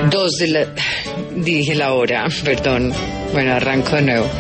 Dije la hora, perdón. Bueno, arranco de nuevo.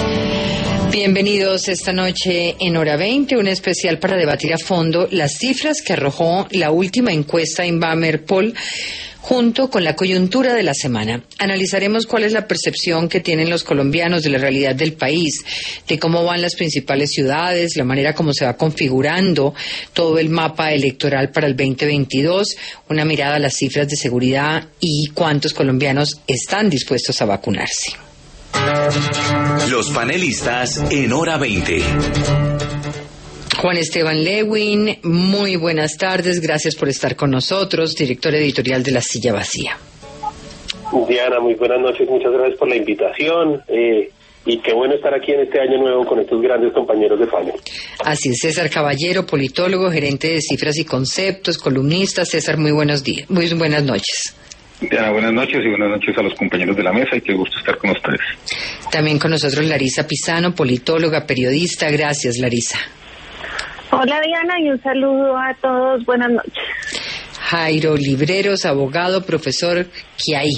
Bienvenidos esta noche en Hora 20, un especial para debatir a fondo las cifras que arrojó la última encuesta Inbamer Poll junto con la coyuntura de la semana. Analizaremos cuál es la percepción que tienen los colombianos de la realidad del país, de cómo van las principales ciudades, la manera como se va configurando todo el mapa electoral para el 2022, una mirada a las cifras de seguridad y cuántos colombianos están dispuestos a vacunarse. Los panelistas en Hora 20. Juan Esteban Lewin, muy buenas tardes, gracias por estar con nosotros, director editorial de La Silla Vacía. Diana, muy buenas noches, muchas gracias por la invitación y qué bueno estar aquí en este año nuevo con estos grandes compañeros de panel. Así es, César Caballero, politólogo, gerente de cifras y conceptos, columnista. César, muy buenos días, muy buenas noches. Diana, buenas noches y buenas noches a los compañeros de la mesa y qué gusto estar con ustedes. También con nosotros Larisa Pisano, politóloga, periodista. Gracias, Larisa. Hola Diana y un saludo a todos, buenas noches. Jairo Libreros, abogado, profesor, ¿qué hay?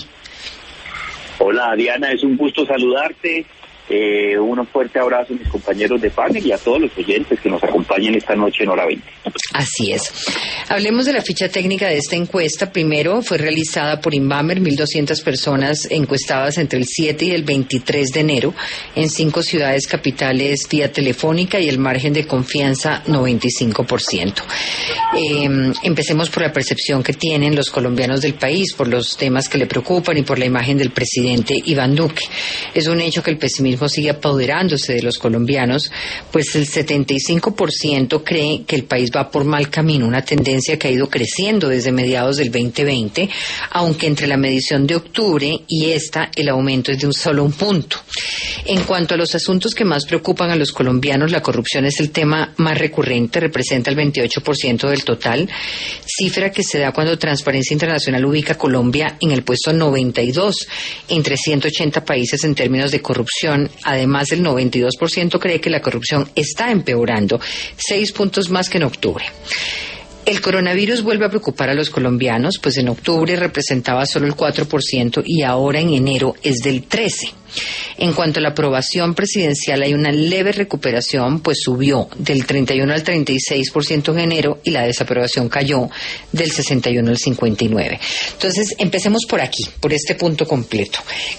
Hola Diana, es un gusto saludarte, un fuerte abrazo a mis compañeros de panel y a todos los oyentes que nos acompañan esta noche en Hora 20. Así es. Hablemos de la ficha técnica de esta encuesta. Primero, fue realizada por Inbamer, 1.200 personas encuestadas entre el 7 y el 23 de enero en 5 ciudades capitales vía telefónica y el margen de confianza 95%. Empecemos por la percepción que tienen los colombianos del país por los temas que le preocupan y por la imagen del presidente Iván Duque. Es un hecho que el pesimismo sigue apoderándose de los colombianos, pues el 75% cree que el país va por mal camino, una tendencia que ha ido creciendo desde mediados del 2020, aunque entre la medición de octubre y esta el aumento es de solo un punto. En cuanto a los asuntos que más preocupan a los colombianos, la corrupción es el tema más recurrente, representa el 28% del total, cifra que se da cuando Transparencia Internacional ubica a Colombia en el puesto 92 entre 180 países en términos de corrupción. Además, el 92% cree que la corrupción está empeorando, 6 puntos más que en octubre. El coronavirus vuelve a preocupar a los colombianos, pues en octubre representaba solo el 4% y ahora en enero es del 13%. En cuanto a la aprobación presidencial, hay una leve recuperación, pues subió del 31 al 36% en enero y la desaprobación cayó del 61 al 59%. Entonces, empecemos por aquí, por este punto concreto.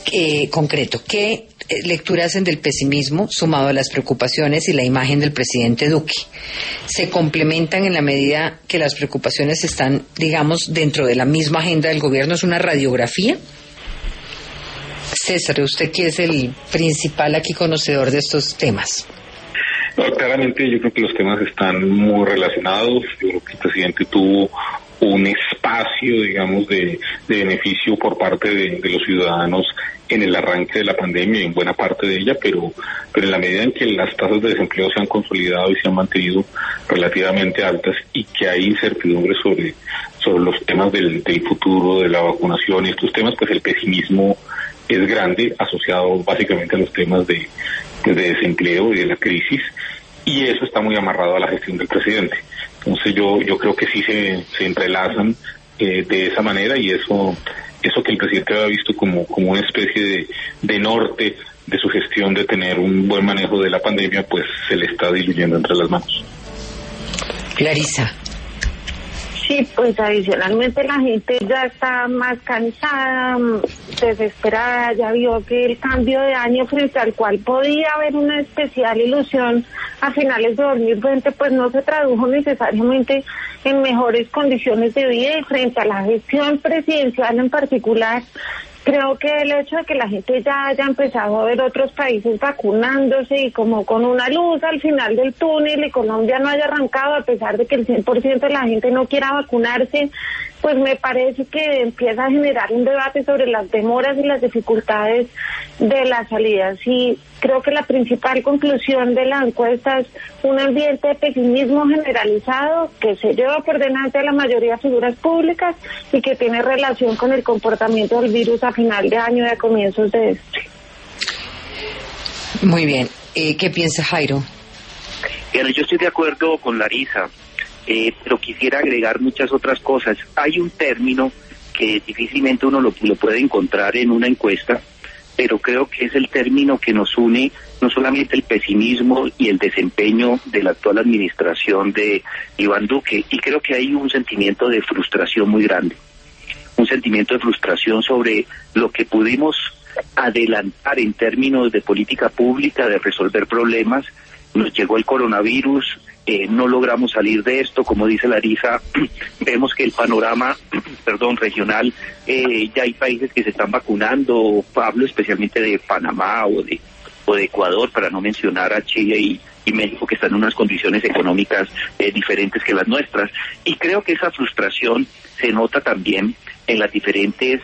¿Qué lectura hacen del pesimismo sumado a las preocupaciones y la imagen del presidente Duque? ¿Se complementan en la medida que las preocupaciones están, digamos, dentro de la misma agenda del gobierno? ¿Es una radiografía? César, usted que es el principal aquí conocedor de estos temas. No, claramente yo creo que los temas están muy relacionados. Yo creo que el presidente tuvo un espacio, digamos, de beneficio por parte de los ciudadanos en el arranque de la pandemia y en buena parte de ella, pero en la medida en que las tasas de desempleo se han consolidado y se han mantenido relativamente altas y que hay incertidumbre sobre los temas del futuro, de la vacunación y estos temas, pues el pesimismo es grande, asociado básicamente a los temas de desempleo y de la crisis, y eso está muy amarrado a la gestión del presidente. Entonces yo creo que sí se entrelazan de esa manera, y eso que el presidente había visto como una especie de norte de su gestión, de tener un buen manejo de la pandemia, pues se le está diluyendo entre las manos. Clarisa. Sí, pues adicionalmente la gente ya está más cansada, desesperada, ya vio que el cambio de año frente al cual podía haber una especial ilusión a finales de 2020, pues no se tradujo necesariamente en mejores condiciones de vida, y frente a la gestión presidencial en particular, creo que el hecho de que la gente ya haya empezado a ver otros países vacunándose y como con una luz al final del túnel, y Colombia no haya arrancado a pesar de que el 100% de la gente no quiera vacunarse, pues me parece que empieza a generar un debate sobre las demoras y las dificultades de las salidas. Y creo que la principal conclusión de la encuesta es un ambiente de pesimismo generalizado que se lleva por delante a la mayoría de figuras públicas y que tiene relación con el comportamiento del virus a final de año y a comienzos de este. Muy bien. ¿Qué piensa Jairo? Bueno, yo estoy de acuerdo con Larisa, pero quisiera agregar muchas otras cosas. Hay un término que difícilmente uno lo puede encontrar en una encuesta, pero creo que es el término que nos une, no solamente el pesimismo y el desempeño de la actual administración de Iván Duque, y creo que hay un sentimiento de frustración muy grande, un sentimiento de frustración sobre lo que pudimos adelantar en términos de política pública, de resolver problemas. Nos llegó el coronavirus, no logramos salir de esto, como dice Larisa, vemos que el panorama regional, ya hay países que se están vacunando, hablo especialmente de Panamá o de Ecuador, para no mencionar a Chile y México, que están en unas condiciones económicas diferentes que las nuestras, y creo que esa frustración se nota también en las diferentes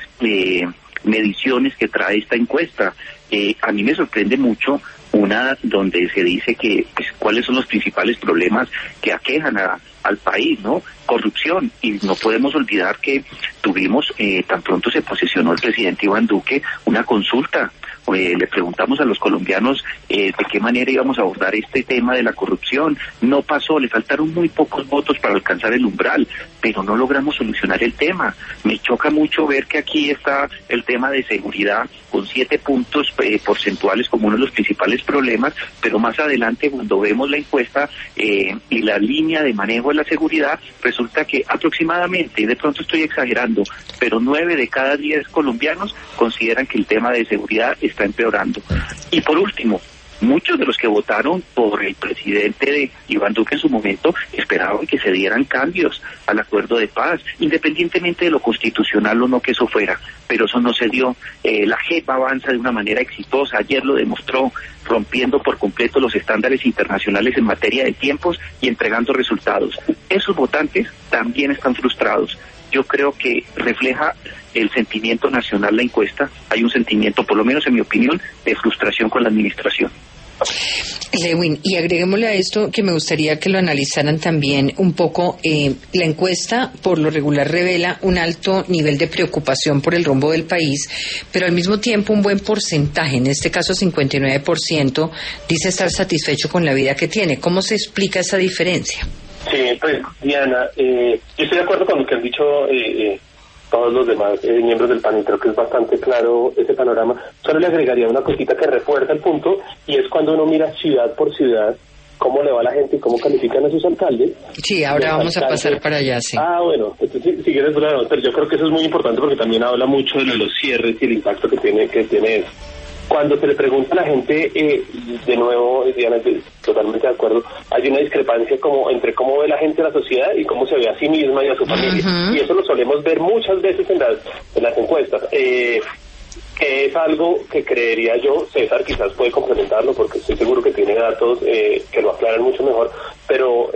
mediciones que trae esta encuesta. A mí me sorprende mucho una donde se dice que cuáles son los principales problemas que aquejan al país, ¿no? Corrupción, y no podemos olvidar que tuvimos, tan pronto se posesionó el presidente Iván Duque, una consulta. Le preguntamos a los colombianos de qué manera íbamos a abordar este tema de la corrupción. No pasó, le faltaron muy pocos votos para alcanzar el umbral, pero no logramos solucionar el tema. Me choca mucho ver que aquí está el tema de seguridad con 7 puntos porcentuales como uno de los principales problemas, pero más adelante, cuando vemos la encuesta y la línea de manejo de la seguridad, resulta que aproximadamente, de pronto estoy exagerando, pero 9 de cada 10 colombianos consideran que el tema de seguridad está empeorando. Y por último, muchos de los que votaron por el presidente de Iván Duque en su momento esperaban que se dieran cambios al acuerdo de paz, independientemente de lo constitucional o no que eso fuera, pero eso no se dio. La JEP avanza de una manera exitosa, ayer lo demostró, rompiendo por completo los estándares internacionales en materia de tiempos y entregando resultados. Esos votantes también están frustrados. Yo creo que refleja el sentimiento nacional la encuesta. Hay un sentimiento, por lo menos en mi opinión, de frustración con la administración. Lewin, y agreguémosle a esto que me gustaría que lo analizaran también un poco. La encuesta por lo regular revela un alto nivel de preocupación por el rumbo del país, pero al mismo tiempo un buen porcentaje, en este caso 59%, dice estar satisfecho con la vida que tiene. ¿Cómo se explica esa diferencia? Sí, pues Diana, yo estoy de acuerdo con lo que han dicho todos los demás miembros del panel. Creo que es bastante claro ese panorama. Solo le agregaría una cosita que refuerza el punto, y es cuando uno mira ciudad por ciudad cómo le va a la gente y cómo califican a sus alcaldes. Sí, ahora vamos a pasar para allá, sí. Bueno, entonces, si quieres, pero yo creo que eso es muy importante porque también habla mucho de los cierres y el impacto que tiene eso. Cuando se le pregunta a la gente, de nuevo, Diana, totalmente de acuerdo, hay una discrepancia como entre cómo ve la gente a la sociedad y cómo se ve a sí misma y a su familia. Y eso lo solemos ver muchas veces en las encuestas. Que es algo que creería yo, César quizás puede complementarlo porque estoy seguro que tiene datos que lo aclaran mucho mejor, pero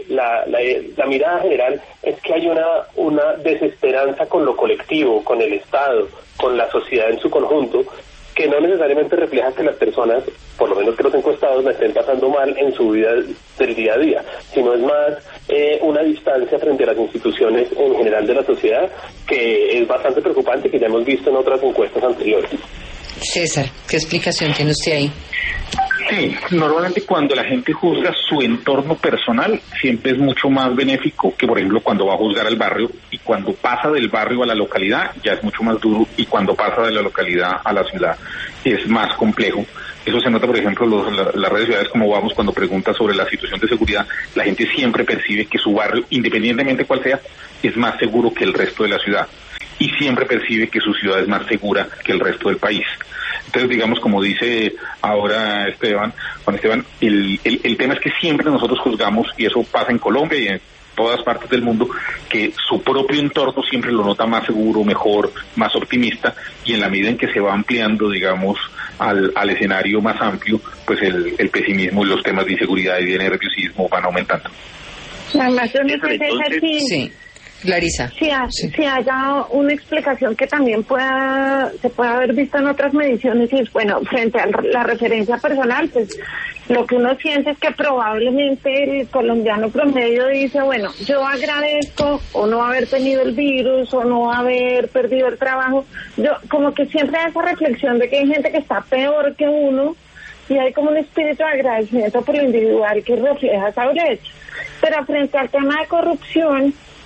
la mirada general es que hay una desesperanza con lo colectivo, con el Estado, con la sociedad en su conjunto, que no necesariamente refleja que las personas, por lo menos que los encuestados, la estén pasando mal en su vida del día a día, sino es más una distancia frente a las instituciones en general de la sociedad, que es bastante preocupante, que ya hemos visto en otras encuestas anteriores. César, ¿qué explicación tiene usted ahí? Sí, normalmente cuando la gente juzga su entorno personal, siempre es mucho más benéfico que, por ejemplo, cuando va a juzgar al barrio, y cuando pasa del barrio a la localidad ya es mucho más duro, y cuando pasa de la localidad a la ciudad es más complejo. Eso se nota, por ejemplo, las redes sociales, como vamos, cuando pregunta sobre la situación de seguridad, la gente siempre percibe que su barrio, independientemente cuál sea, es más seguro que el resto de la ciudad, y siempre percibe que su ciudad es más segura que el resto del país. Entonces, digamos, como dice ahora Juan Esteban, el tema es que siempre nosotros juzgamos, y eso pasa en Colombia y en todas partes del mundo, que su propio entorno siempre lo nota más seguro, mejor, más optimista, y en la medida en que se va ampliando, digamos, al escenario más amplio, pues el pesimismo y los temas de inseguridad y de nerviosismo van aumentando. Sí. Larisa. Si haya una explicación que también se pueda haber visto en otras mediciones, y es, bueno, frente a la referencia personal, pues lo que uno siente es que probablemente el colombiano promedio dice, bueno, yo agradezco o no haber tenido el virus o no haber perdido el trabajo. Yo como que siempre hay esa reflexión de que hay gente que está peor que uno, y hay como un espíritu de agradecimiento por lo individual que refleja esa brecha. Pero frente al tema de corrupción,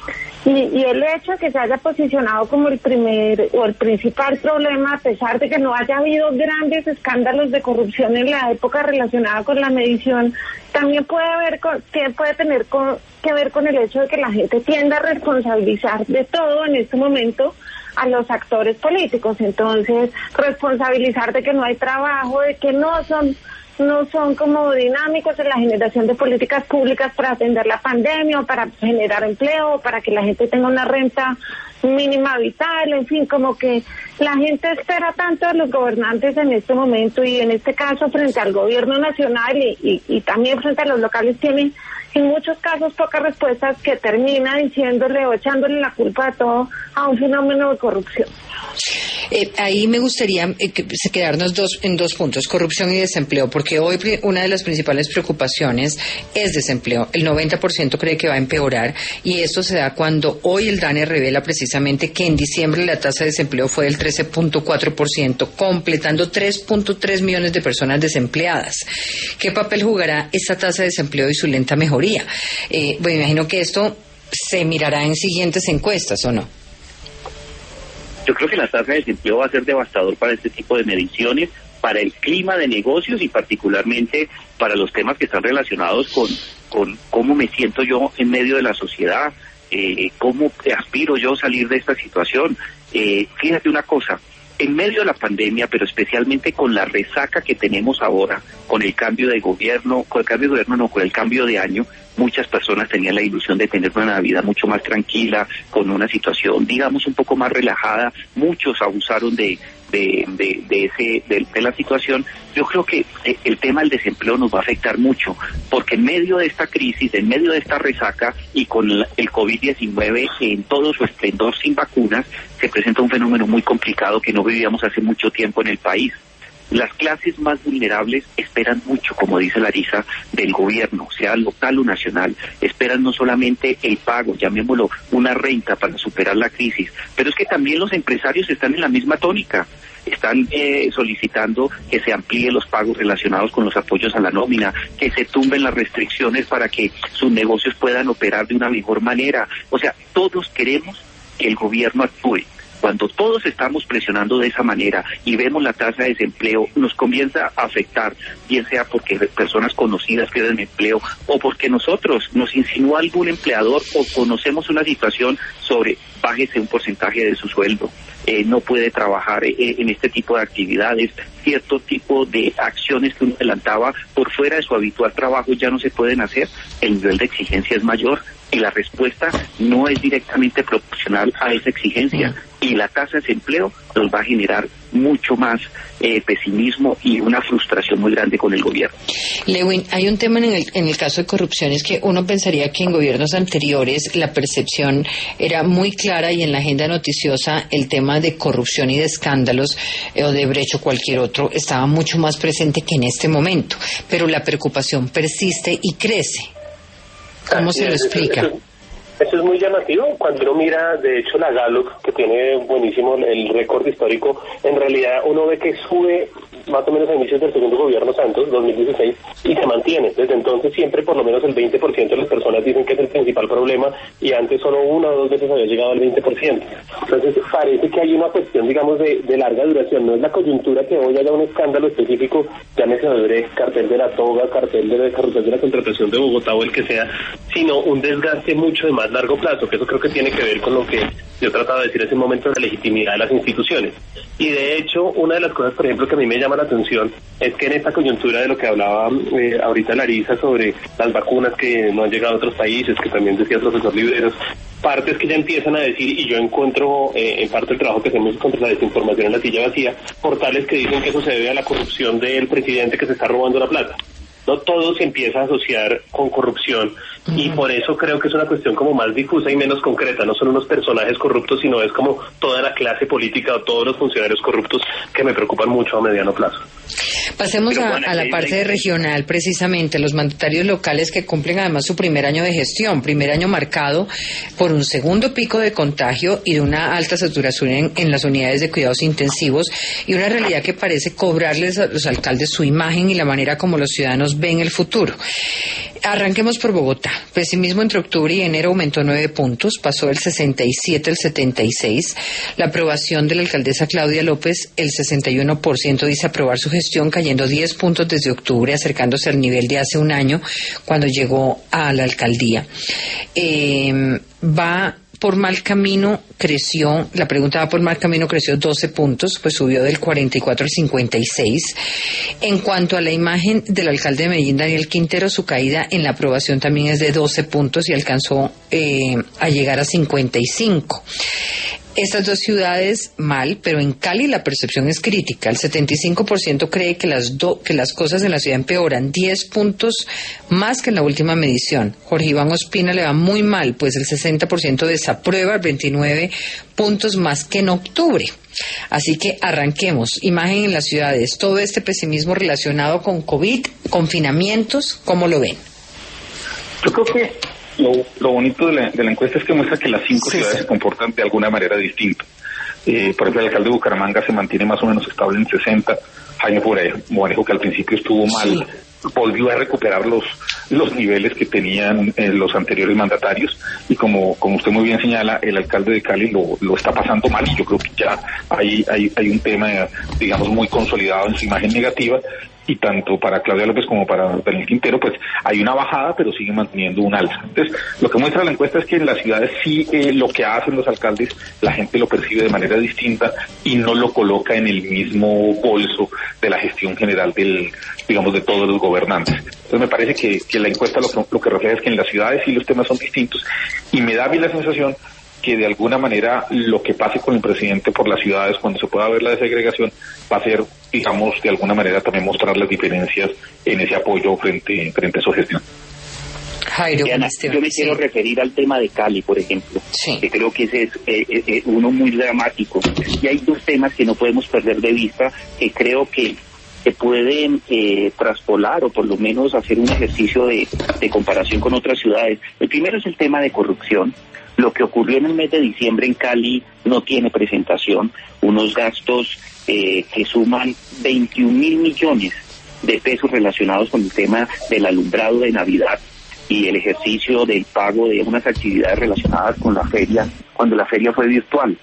Y el hecho de que se haya posicionado como el primer o el principal problema, a pesar de que no haya habido grandes escándalos de corrupción en la época relacionada con la medición, también puede tener que ver con el hecho de que la gente tiende a responsabilizar de todo en este momento a los actores políticos. Entonces, responsabilizar de que no hay trabajo, de que no son como dinámicos en la generación de políticas públicas para atender la pandemia o para generar empleo, para que la gente tenga una renta mínima vital, en fin, como que la gente espera tanto de los gobernantes en este momento, y en este caso frente al gobierno nacional y también frente a los locales, tienen en muchos casos pocas respuestas, que termina diciéndole o echándole la culpa de todo a un fenómeno de corrupción. Ahí me gustaría quedarnos en dos puntos, corrupción y desempleo, porque hoy una de las principales preocupaciones es desempleo. El 90% cree que va a empeorar, y esto se da cuando hoy el DANE revela precisamente que en diciembre la tasa de desempleo fue del 13.4%, completando 3.3 millones de personas desempleadas. ¿Qué papel jugará esta tasa de desempleo y su lenta mejoría? Bueno, imagino que esto se mirará en siguientes encuestas, ¿o no? Yo creo que la tasa de desempleo va a ser devastador para este tipo de mediciones, para el clima de negocios y particularmente para los temas que están relacionados con cómo me siento yo en medio de la sociedad, cómo aspiro yo a salir de esta situación. Fíjate una cosa, en medio de la pandemia, pero especialmente con la resaca que tenemos ahora, con el cambio de gobierno, con el cambio de año, muchas personas tenían la ilusión de tener una Navidad mucho más tranquila, con una situación, digamos, un poco más relajada. Muchos abusaron de la situación. Yo creo que el tema del desempleo nos va a afectar mucho, porque en medio de esta crisis, en medio de esta resaca y con el COVID-19 en todo su esplendor sin vacunas, se presenta un fenómeno muy complicado que no vivíamos hace mucho tiempo en el país. Las clases más vulnerables esperan mucho, como dice Larisa, del gobierno, sea local o nacional. Esperan no solamente el pago, llamémoslo una renta para superar la crisis, pero es que también los empresarios están en la misma tónica. Están solicitando que se amplíen los pagos relacionados con los apoyos a la nómina, que se tumben las restricciones para que sus negocios puedan operar de una mejor manera. O sea, todos queremos que el gobierno actúe. Cuando todos estamos presionando de esa manera y vemos la tasa de desempleo, nos comienza a afectar, bien sea porque personas conocidas pierden empleo o porque nosotros nos insinúa algún empleador o conocemos una situación sobre bájese un porcentaje de su sueldo, no puede trabajar en este tipo de actividades, cierto tipo de acciones que uno adelantaba por fuera de su habitual trabajo ya no se pueden hacer. El nivel de exigencia es mayor y la respuesta no es directamente proporcional a esa exigencia, y la tasa de desempleo nos va a generar mucho más pesimismo y una frustración muy grande con el gobierno. Lewin, hay un tema en el caso de corrupción, es que uno pensaría que en gobiernos anteriores la percepción era muy clara, y en la agenda noticiosa el tema de corrupción y de escándalos o de Brecht o cualquier otro estaba mucho más presente que en este momento, pero la preocupación persiste y crece. ¿Cómo se lo explica? Eso es muy llamativo. Cuando uno mira, de hecho, la Gallup, que tiene buenísimo el récord histórico, en realidad uno ve que sube más o menos a inicios del segundo gobierno Santos, 2016, y se mantiene. Desde entonces siempre por lo menos el 20% de las personas dicen que es el principal problema, y antes solo una o dos veces había llegado al 20%. Entonces parece que hay una cuestión, digamos, de larga duración. No es la coyuntura que hoy haya un escándalo específico, llámese Odebrecht, cartel de la toga, cartel de corrupción de la contratación de Bogotá o el que sea, sino un desgaste mucho de más largo plazo, que eso creo que tiene que ver con lo que yo trataba de decir hace un momento, de la legitimidad de las instituciones. Y de hecho, una de las cosas, por ejemplo, que a mí me llama la atención es que en esta coyuntura de lo que hablaba ahorita Larisa sobre las vacunas que no han llegado a otros países, que también decía el profesor Liberos, partes que ya empiezan a decir, y yo encuentro en parte el trabajo que hacemos contra la desinformación en la silla vacía, portales que dicen que eso se debe a la corrupción del presidente que se está robando la plata. No todo se empieza a asociar con corrupción, y por eso creo que es una cuestión como más difusa y menos concreta. No son unos personajes corruptos, sino es como toda la clase política o todos los funcionarios corruptos que me preocupan mucho a mediano plazo. Pasemos a la parte regional, precisamente, los mandatarios locales que cumplen además su primer año de gestión, primer año marcado por un segundo pico de contagio y de una alta saturación en las unidades de cuidados intensivos, y una realidad que parece cobrarles a los alcaldes su imagen y la manera como los ciudadanos ven el futuro. Arranquemos por Bogotá. Pesimismo entre octubre y enero aumentó 9 puntos, pasó del 67 al 76. La aprobación de la alcaldesa Claudia López, el 61% dice aprobar su gestión, cayendo 10 puntos desde octubre, acercándose al nivel de hace un año cuando llegó a la alcaldía. Va por mal camino, creció, la pregunta va por mal camino, creció 12 puntos, pues subió del 44 al 56. En cuanto a la imagen del alcalde de Medellín, Daniel Quintero, su caída en la aprobación también es de 12 puntos y alcanzó a llegar a 55. Estas dos ciudades mal, pero en Cali la percepción es crítica. El 75% cree que las cosas en la ciudad empeoran, 10 puntos más que en la última medición. Jorge Iván Ospina le va muy mal, pues el 60% desaprueba, 29 puntos más que en octubre. Así que arranquemos. Imagen en las ciudades. Todo este pesimismo relacionado con COVID, confinamientos, ¿cómo lo ven? Yo creo que lo bonito de la encuesta es que muestra que las 5 ciudades se comportan de alguna manera distinta. Por ejemplo, el alcalde de Bucaramanga se mantiene más o menos estable en 60. Jaime Morejo, que al principio estuvo mal, volvió a recuperar los niveles que tenían los anteriores mandatarios, y como usted muy bien señala, el alcalde de Cali lo está pasando mal, y yo creo que ya hay un tema, digamos, muy consolidado en su imagen negativa, y tanto para Claudia López como para Daniel Quintero, pues hay una bajada, pero sigue manteniendo un alza. Entonces, lo que muestra la encuesta es que en las ciudades sí lo que hacen los alcaldes, la gente lo percibe de manera distinta y no lo coloca en el mismo bolso de la gestión general de todos los gobernantes. Entonces me parece que la encuesta lo que refleja es que en las ciudades sí los temas son distintos, y me da a mí la sensación que de alguna manera lo que pase con el presidente por las ciudades cuando se pueda ver la desegregación va a ser, digamos, de alguna manera también mostrar las diferencias en ese apoyo frente a su gestión. Jairo, Diana, yo me quiero referir al tema de Cali, por ejemplo, que creo que ese es uno muy dramático, y hay dos temas que no podemos perder de vista, que creo que se pueden traspolar o por lo menos hacer un ejercicio de comparación con otras ciudades. El primero es el tema de corrupción. Lo que ocurrió en el mes de diciembre en Cali no tiene presentación. Unos gastos que suman 21.000 millones de pesos relacionados con el tema del alumbrado de Navidad y el ejercicio del pago de unas actividades relacionadas con la feria, cuando la feria fue virtual.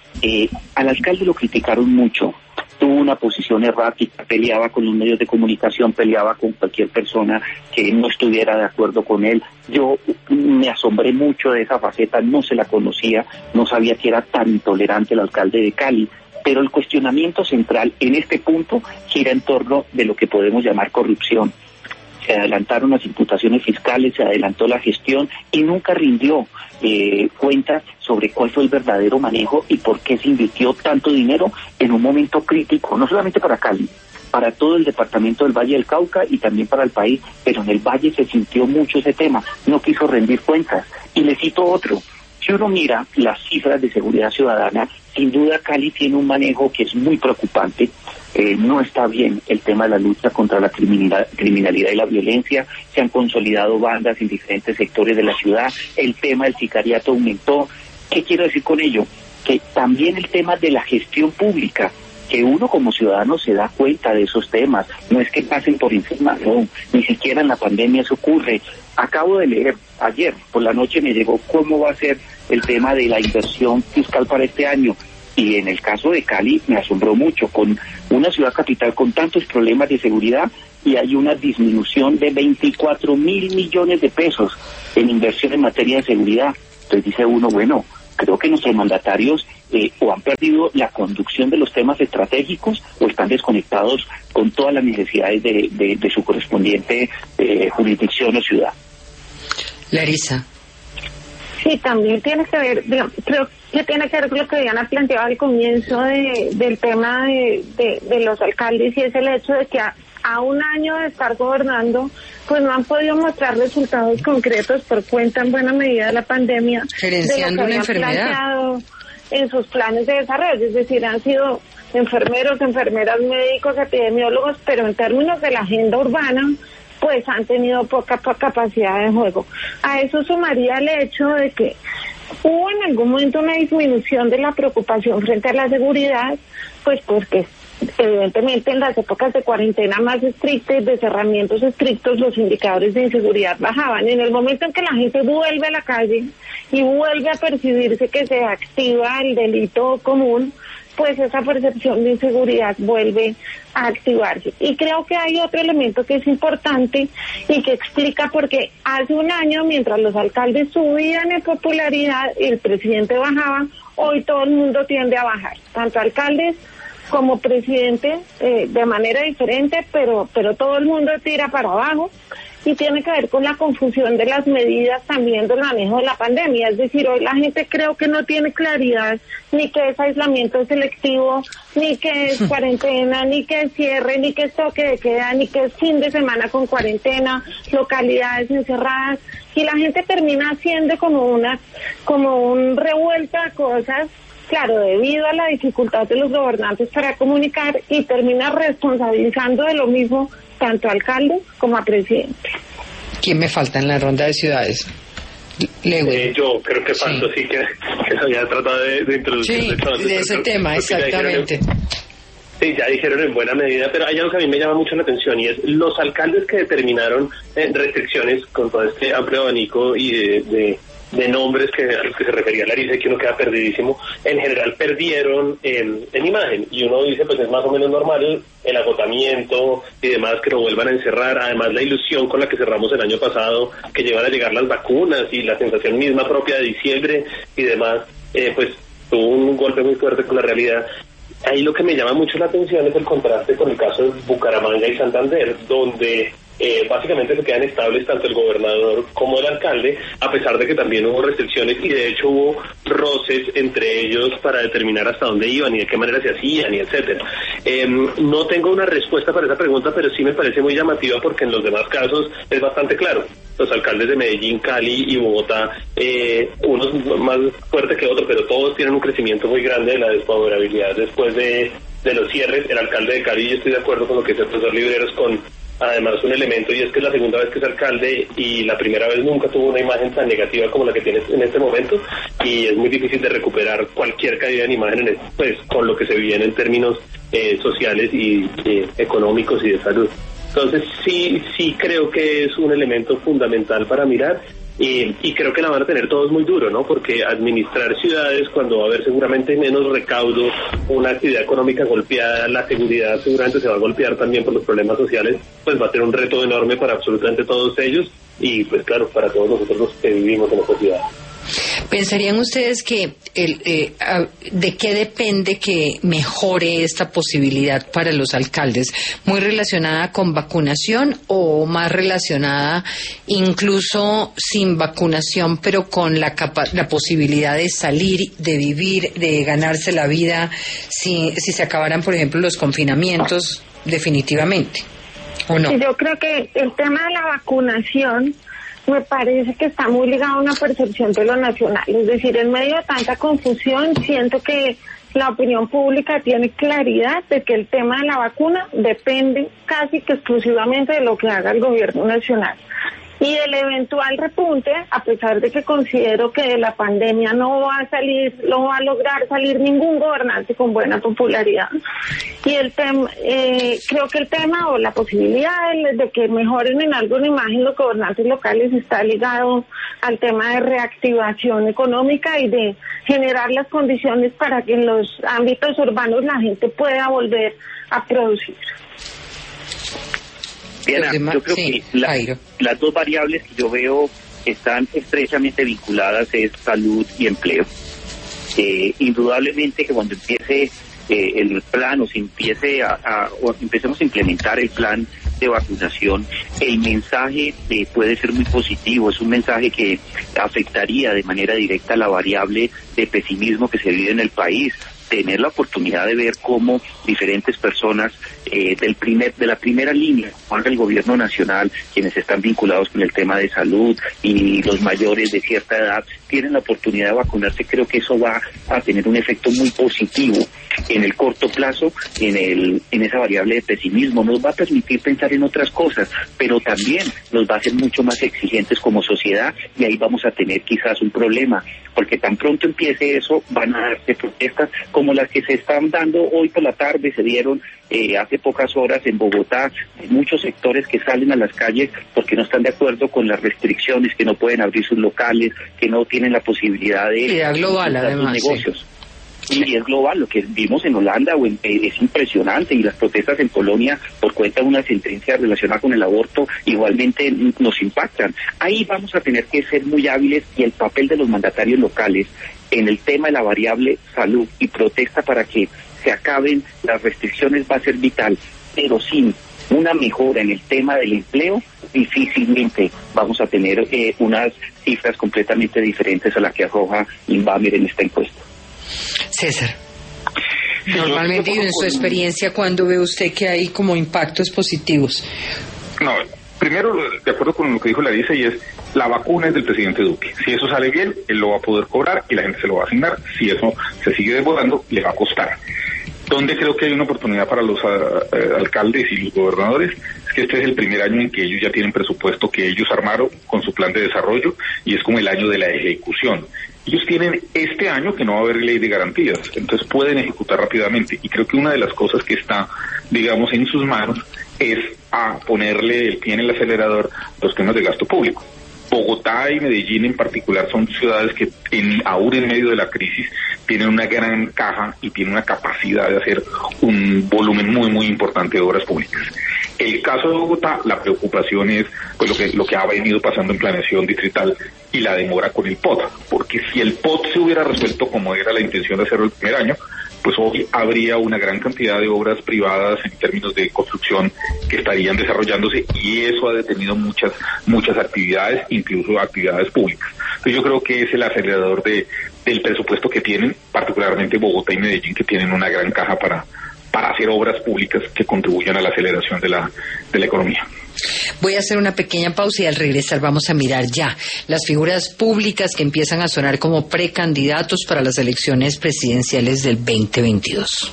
Al alcalde lo criticaron mucho. Tuvo una posición errática, peleaba con los medios de comunicación, peleaba con cualquier persona que no estuviera de acuerdo con él. Yo me asombré mucho de esa faceta, no se la conocía, no sabía que era tan intolerante el alcalde de Cali, pero el cuestionamiento central en este punto gira en torno de lo que podemos llamar corrupción. Se adelantaron las imputaciones fiscales, se adelantó la gestión y nunca rindió cuentas sobre cuál fue el verdadero manejo y por qué se invirtió tanto dinero en un momento crítico, no solamente para Cali, para todo el departamento del Valle del Cauca y también para el país, pero en el Valle se sintió mucho ese tema, no quiso rendir cuentas. Y le cito otro, si uno mira las cifras de seguridad ciudadana, sin duda Cali tiene un manejo que es muy preocupante. No está bien el tema de la lucha contra la criminalidad y la violencia, se han consolidado bandas en diferentes sectores de la ciudad, el tema del sicariato aumentó. ¿Qué quiero decir con ello? Que también el tema de la gestión pública, que uno como ciudadano se da cuenta de esos temas, no es que pasen por encima, no, ni siquiera en la pandemia eso ocurre. Acabo de leer, ayer por la noche me llegó cómo va a ser el tema de la inversión fiscal para este año. Y en el caso de Cali me asombró mucho, con una ciudad capital con tantos problemas de seguridad, y hay una disminución de 24.000 millones de pesos en inversión en materia de seguridad. Entonces dice uno, bueno, creo que nuestros mandatarios o han perdido la conducción de los temas estratégicos o están desconectados con todas las necesidades de su correspondiente jurisdicción o ciudad. Larisa. Sí, también tiene que ver, creo que tiene que ver con lo que Diana planteaba al comienzo del tema de los alcaldes, y es el hecho de que a un año de estar gobernando, pues no han podido mostrar resultados concretos por cuenta en buena medida de la pandemia, gerenciando una enfermedad planteado en sus planes de desarrollo, es decir, han sido enfermeros, enfermeras, médicos, epidemiólogos, pero en términos de la agenda urbana, pues han tenido poca capacidad de juego. A eso sumaría el hecho de que hubo en algún momento una disminución de la preocupación frente a la seguridad, pues porque Evidentemente, en las épocas de cuarentena más estrictas, de cerramientos estrictos, los indicadores de inseguridad bajaban. En el momento en que la gente vuelve a la calle y vuelve a percibirse que se activa el delito común, pues esa percepción de inseguridad vuelve a activarse. Y creo que hay otro elemento que es importante y que explica por qué hace un año, mientras los alcaldes subían en popularidad y el presidente bajaba, hoy todo el mundo tiende a bajar, tanto alcaldes como presidente, de manera diferente, pero todo el mundo tira para abajo, y tiene que ver con la confusión de las medidas también del manejo de la pandemia. Es decir, hoy la gente creo que no tiene claridad ni que es aislamiento selectivo, ni que es cuarentena, ni que es cierre, ni que es toque de queda, ni que es fin de semana con cuarentena, localidades encerradas, y la gente termina haciendo como un revuelto de cosas, claro, debido a la dificultad de los gobernantes para comunicar, y termina responsabilizando de lo mismo tanto a alcaldes como a presidente. ¿Quién me falta en la ronda de ciudades? Yo creo que falta, sí, que se había tratado de introducir. Sí, de ese tema, exactamente. Sí, ya dijeron en buena medida, pero hay algo que a mí me llama mucho la atención, y es los alcaldes que determinaron restricciones con todo este amplio abanico y de nombres a los que se refería Larissa, que uno queda perdidísimo, en general perdieron en imagen, y uno dice, pues es más o menos normal el agotamiento y demás, que lo vuelvan a encerrar. Además, la ilusión con la que cerramos el año pasado, que llevan a llegar las vacunas, y la sensación misma propia de diciembre y demás, pues tuvo un golpe muy fuerte con la realidad. Ahí lo que me llama mucho la atención es el contraste con el caso de Bucaramanga y Santander, donde básicamente se quedan estables tanto el gobernador como el alcalde, a pesar de que también hubo restricciones, y de hecho hubo roces entre ellos para determinar hasta dónde iban y de qué manera se hacían, y etcétera. No tengo una respuesta para esa pregunta, pero sí me parece muy llamativa, porque en los demás casos es bastante claro. Los alcaldes de Medellín, Cali y Bogotá, unos más fuertes que otros, pero todos tienen un crecimiento muy grande de la desfavorabilidad después de los cierres. El alcalde de Cali, yo estoy de acuerdo con lo que dice el profesor Libreros, con además un elemento, y es que es la segunda vez que es alcalde, y la primera vez nunca tuvo una imagen tan negativa como la que tiene en este momento, y es muy difícil de recuperar cualquier caída en imagen pues con lo que se viene en términos sociales y económicos y de salud. Entonces sí creo que es un elemento fundamental para mirar, y creo que la van a tener todos muy duro, ¿no? Porque administrar ciudades, cuando va a haber seguramente menos recaudo, una actividad económica golpeada, la seguridad seguramente se va a golpear también por los problemas sociales, pues va a tener un reto enorme para absolutamente todos ellos, y pues claro, para todos nosotros los que vivimos en esta ciudad. ¿Pensarían ustedes que de qué depende que mejore esta posibilidad para los alcaldes? ¿Muy relacionada con vacunación, o más relacionada incluso sin vacunación, pero con la posibilidad de salir, de vivir, de ganarse la vida, si se acabaran, por ejemplo, los confinamientos definitivamente? ¿O no? Yo creo que el tema de la vacunación me parece que está muy ligado a una percepción de lo nacional. Es decir, en medio de tanta confusión, siento que la opinión pública tiene claridad de que el tema de la vacuna depende casi que exclusivamente de lo que haga el gobierno nacional. Y el eventual repunte, a pesar de que considero que de la pandemia no va a lograr salir ningún gobernante con buena popularidad. Y el tema, creo que el tema o la posibilidad de que mejoren en algo la imagen los gobernantes locales está ligado al tema de reactivación económica y de generar las condiciones para que en los ámbitos urbanos la gente pueda volver a producir. Diana, yo creo que las dos variables que yo veo están estrechamente vinculadas es salud y empleo. Indudablemente que cuando empiece el plan, o si empecemos a implementar el plan de vacunación, el mensaje puede ser muy positivo. Es un mensaje que afectaría de manera directa la variable de pesimismo que se vive en el país. Tener la oportunidad de ver cómo diferentes personas de la primera línea, el gobierno nacional, quienes están vinculados con el tema de salud y los mayores de cierta edad, tienen la oportunidad de vacunarse, creo que eso va a tener un efecto muy positivo en el corto plazo, en esa variable de pesimismo. Nos va a permitir pensar en otras cosas, pero también nos va a hacer mucho más exigentes como sociedad, y ahí vamos a tener quizás un problema, porque tan pronto empiece eso, van a darse protestas como las que se están dando hoy por la tarde, se dieron hace pocas horas en Bogotá, muchos sectores que salen a las calles porque no están de acuerdo con las restricciones, que no pueden abrir sus locales, que no tienen la posibilidad de global, además, sus negocios. Sí. Y es global, lo que vimos en Holanda es impresionante, y las protestas en Polonia por cuenta de una sentencia relacionada con el aborto igualmente nos impactan. Ahí vamos a tener que ser muy hábiles, y el papel de los mandatarios locales en el tema de la variable salud y protesta para que se acaben las restricciones va a ser vital, pero sin una mejora en el tema del empleo, difícilmente vamos a tener unas cifras completamente diferentes a las que arroja Inbamer en esta encuesta. César, normalmente y en su experiencia, ¿cuándo ve usted que hay como impactos positivos? No, primero, de acuerdo con lo que dijo Larissa, y es, la vacuna es del presidente Duque. Si eso sale bien, él lo va a poder cobrar y la gente se lo va a asignar. Si eso se sigue demorando, le va a costar. Donde creo que hay una oportunidad para los alcaldes y los gobernadores es que este es el primer año en que ellos ya tienen presupuesto que ellos armaron con su plan de desarrollo, y es como el año de la ejecución. Ellos tienen este año que no va a haber ley de garantías, entonces pueden ejecutar rápidamente, y creo que una de las cosas que está, digamos, en sus manos es a ponerle el pie en el acelerador los temas de gasto público. Bogotá y Medellín en particular son ciudades que aún en medio de la crisis tienen una gran caja y tienen una capacidad de hacer un volumen muy muy importante de obras públicas. El caso de Bogotá, la preocupación es pues lo que ha venido pasando en planeación distrital y la demora con el POT, porque si el POT se hubiera resuelto como era la intención de hacerlo el primer año, pues hoy habría una gran cantidad de obras privadas en términos de construcción que estarían desarrollándose, y eso ha detenido muchas actividades, incluso actividades públicas. Entonces yo creo que es el acelerador del presupuesto que tienen, particularmente Bogotá y Medellín, que tienen una gran caja para hacer obras públicas que contribuyan a la aceleración de la economía. Voy a hacer una pequeña pausa, y al regresar vamos a mirar ya las figuras públicas que empiezan a sonar como precandidatos para las elecciones presidenciales del 2022.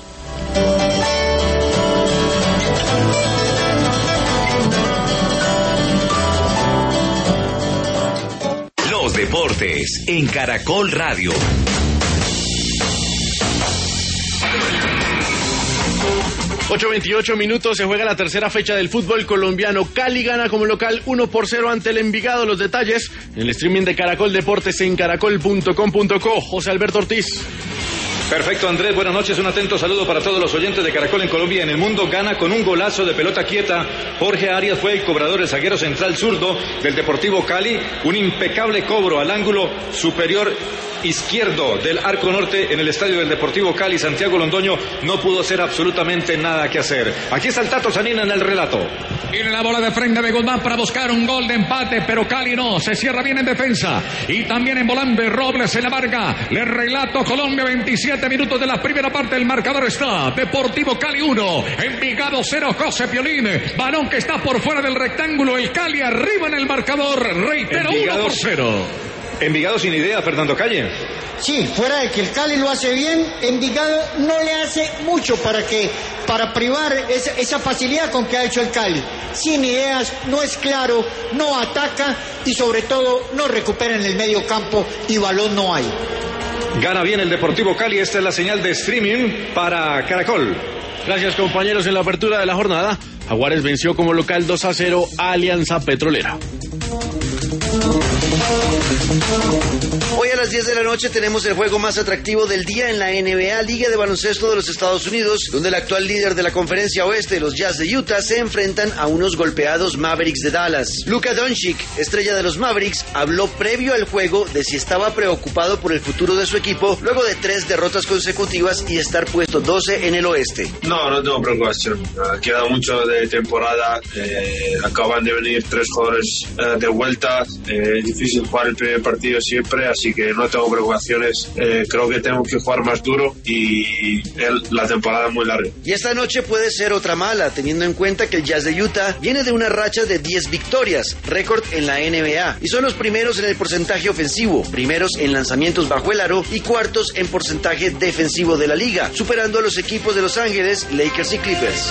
Los deportes en Caracol Radio. 8:28 minutos, se juega la tercera fecha del fútbol colombiano. Cali gana como local 1-0 ante el Envigado. Los detalles en el streaming de Caracol Deportes en caracol.com.co. José Alberto Ortiz. Perfecto, Andrés, buenas noches, un atento saludo para todos los oyentes de Caracol en Colombia y en el mundo. Gana con un golazo de pelota quieta. Jorge Arias fue el cobrador, el zaguero central zurdo del Deportivo Cali. Un impecable cobro al ángulo superior izquierdo del arco norte en el estadio del Deportivo Cali. Santiago Londoño no pudo hacer absolutamente nada que hacer. Aquí está el Tato Zanina en el relato. Viene la bola de frente de Guzmán para buscar un gol de empate, pero Cali no, se cierra bien en defensa y también en volante. Robles en la marca. Le relato Colombia, 27 minutos de la primera parte. El marcador está Deportivo Cali 1, Envigado 0, José Piolín. Balón que está por fuera del rectángulo. El Cali arriba en el marcador. Reitero, 1-0. Envigado sin idea, Fernando Calle. Sí, fuera de que el Cali lo hace bien, Envigado no le hace mucho para privar esa facilidad con que ha hecho el Cali. Sin ideas, no es claro, no ataca y sobre todo no recupera en el medio campo y balón no hay. Gana bien el Deportivo Cali, esta es la señal de streaming para Caracol. Gracias, compañeros. En la apertura de la jornada, Jaguares venció como local 2-0 a Alianza Petrolera. Hoy a las 10 de la noche tenemos el juego más atractivo del día en la NBA, Liga de Baloncesto de los Estados Unidos, donde el actual líder de la Conferencia Oeste, los Jazz de Utah, se enfrentan a unos golpeados Mavericks de Dallas. Luka Doncic, estrella de los Mavericks, habló previo al juego de si estaba preocupado por el futuro de su equipo luego de 3 derrotas consecutivas y estar puesto 12 en el oeste. No tengo preocupación. Queda mucho de temporada. Acaban de venir 3 jugadores de vuelta. Difícil jugar el primer partido siempre, así que no tengo preocupaciones. Creo que tenemos que jugar más duro y la temporada es muy larga. Y esta noche puede ser otra mala, teniendo en cuenta que el Jazz de Utah viene de una racha de 10 victorias, récord en la NBA, y son los primeros en el porcentaje ofensivo, primeros en lanzamientos bajo el aro y cuartos en porcentaje defensivo de la liga, superando a los equipos de Los Ángeles, Lakers y Clippers.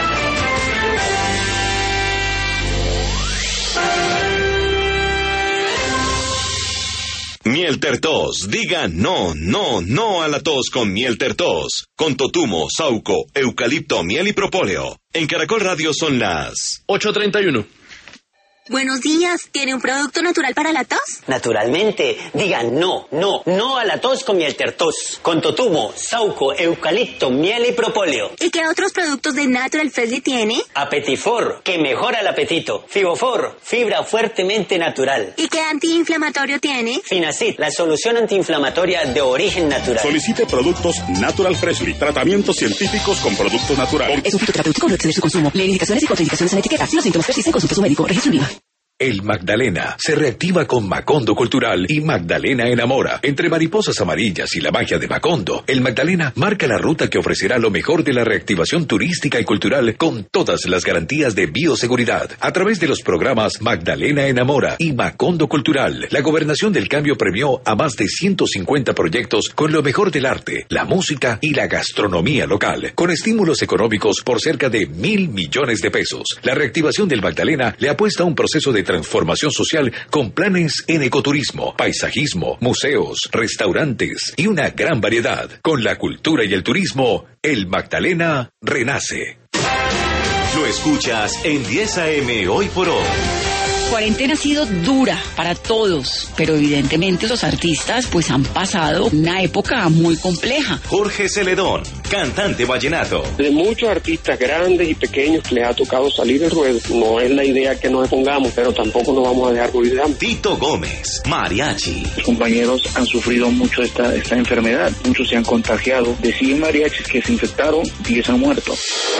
Miel Tertos, diga no, no, no a la tos con Miel Tertos. Con totumo, sauco, eucalipto, miel y propóleo. En Caracol Radio son las 8:31. Buenos días, ¿tiene un producto natural para la tos? Naturalmente, digan no, no, no a la tos con Miel Tertos. Con totumo, sauco, eucalipto, miel y propóleo. ¿Y qué otros productos de Natural Freshly tiene? Apetifor, que mejora el apetito. Fibofor, fibra fuertemente natural. ¿Y qué antiinflamatorio tiene? Finacid, la solución antiinflamatoria de origen natural. Solicite productos Natural Freshly, tratamientos científicos con productos naturales. Es un fitoterapéutico, no exceder su consumo. Lee indicaciones y contraindicaciones en la etiqueta. Si los síntomas persisten, consulte a su médico. Registro IVA. El Magdalena se reactiva con Macondo Cultural y Magdalena Enamora. Entre mariposas amarillas y la magia de Macondo, el Magdalena marca la ruta que ofrecerá lo mejor de la reactivación turística y cultural con todas las garantías de bioseguridad. A través de los programas Magdalena Enamora y Macondo Cultural, la Gobernación del Cambio premió a más de 150 proyectos con lo mejor del arte, la música y la gastronomía local, con estímulos económicos por cerca de 1.000 millones de pesos. La reactivación del Magdalena le apuesta a un proceso de transformación social con planes en ecoturismo, paisajismo, museos, restaurantes y una gran variedad. Con la cultura y el turismo, el Magdalena renace. Lo escuchas en 10 AM Hoy por Hoy. Cuarentena ha sido dura para todos, pero evidentemente los artistas pues han pasado una época muy compleja. Jorge Celedón, cantante vallenato. De muchos artistas grandes y pequeños que les ha tocado salir del ruedo, no es la idea que nos pongamos, pero tampoco nos vamos a dejar morir de hambre. Tito Gómez, mariachi. Los compañeros han sufrido mucho esta enfermedad, muchos se han contagiado. De 100 mariachis que se infectaron, 10 han muerto.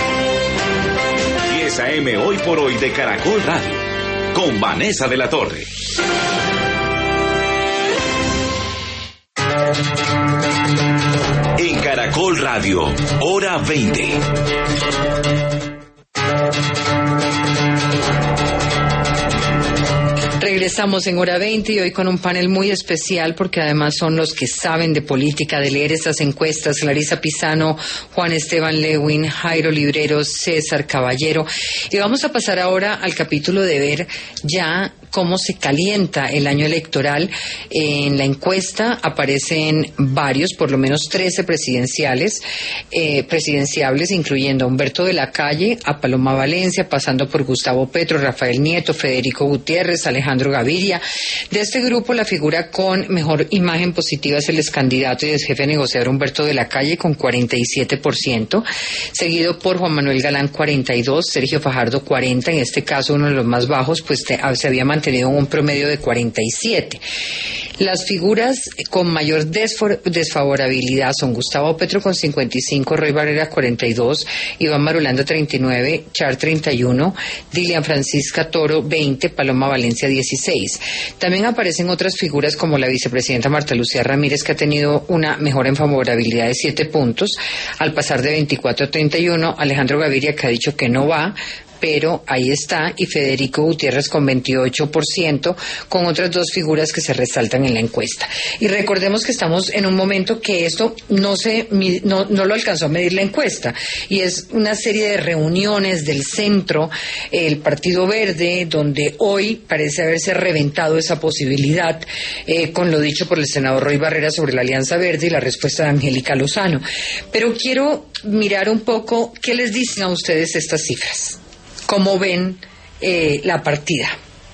10 AM Hoy por Hoy de Caracol Radio. Con Vanessa de la Torre. En Caracol Radio, hora 20. Regresamos en hora 20 y hoy con un panel muy especial porque además son los que saben de política, de leer esas encuestas: Larisa Pisano, Juan Esteban Lewin, Jairo Libreros, César Caballero. Y vamos a pasar ahora al capítulo de ver ya cómo se calienta el año electoral. En la encuesta aparecen varios, por lo menos 13 presidenciables, incluyendo a Humberto de la Calle, a Paloma Valencia, pasando por Gustavo Petro, Rafael Nieto, Federico Gutiérrez, Alejandro Gaviria. De este grupo, la figura con mejor imagen positiva es el excandidato y ex jefe negociador Humberto de la Calle, con 47%, seguido por Juan Manuel Galán, 42%, Sergio Fajardo, 40%, en este caso uno de los más bajos, pues se había mantenido un promedio de 47%. Las figuras con mayor desfavorabilidad son Gustavo Petro con 55%, Roy Barreras 42%, Iván Marulanda 39%, Char 31%, Dilian Francisca Toro 20%, Paloma Valencia 16%. También aparecen otras figuras como la vicepresidenta Marta Lucía Ramírez, que ha tenido una mejora en favorabilidad de 7 puntos, al pasar de 24 a 31%, Alejandro Gaviria, que ha dicho que no va, pero ahí está, y Federico Gutiérrez con 28%, con otras dos figuras que se resaltan en la encuesta. Y recordemos que estamos en un momento que esto no lo alcanzó a medir la encuesta, y es una serie de reuniones del centro, el Partido Verde, donde hoy parece haberse reventado esa posibilidad, con lo dicho por el senador Roy Barrera sobre la Alianza Verde y la respuesta de Angélica Lozano. Pero quiero mirar un poco qué les dicen a ustedes estas cifras. ¿Cómo ven la partida?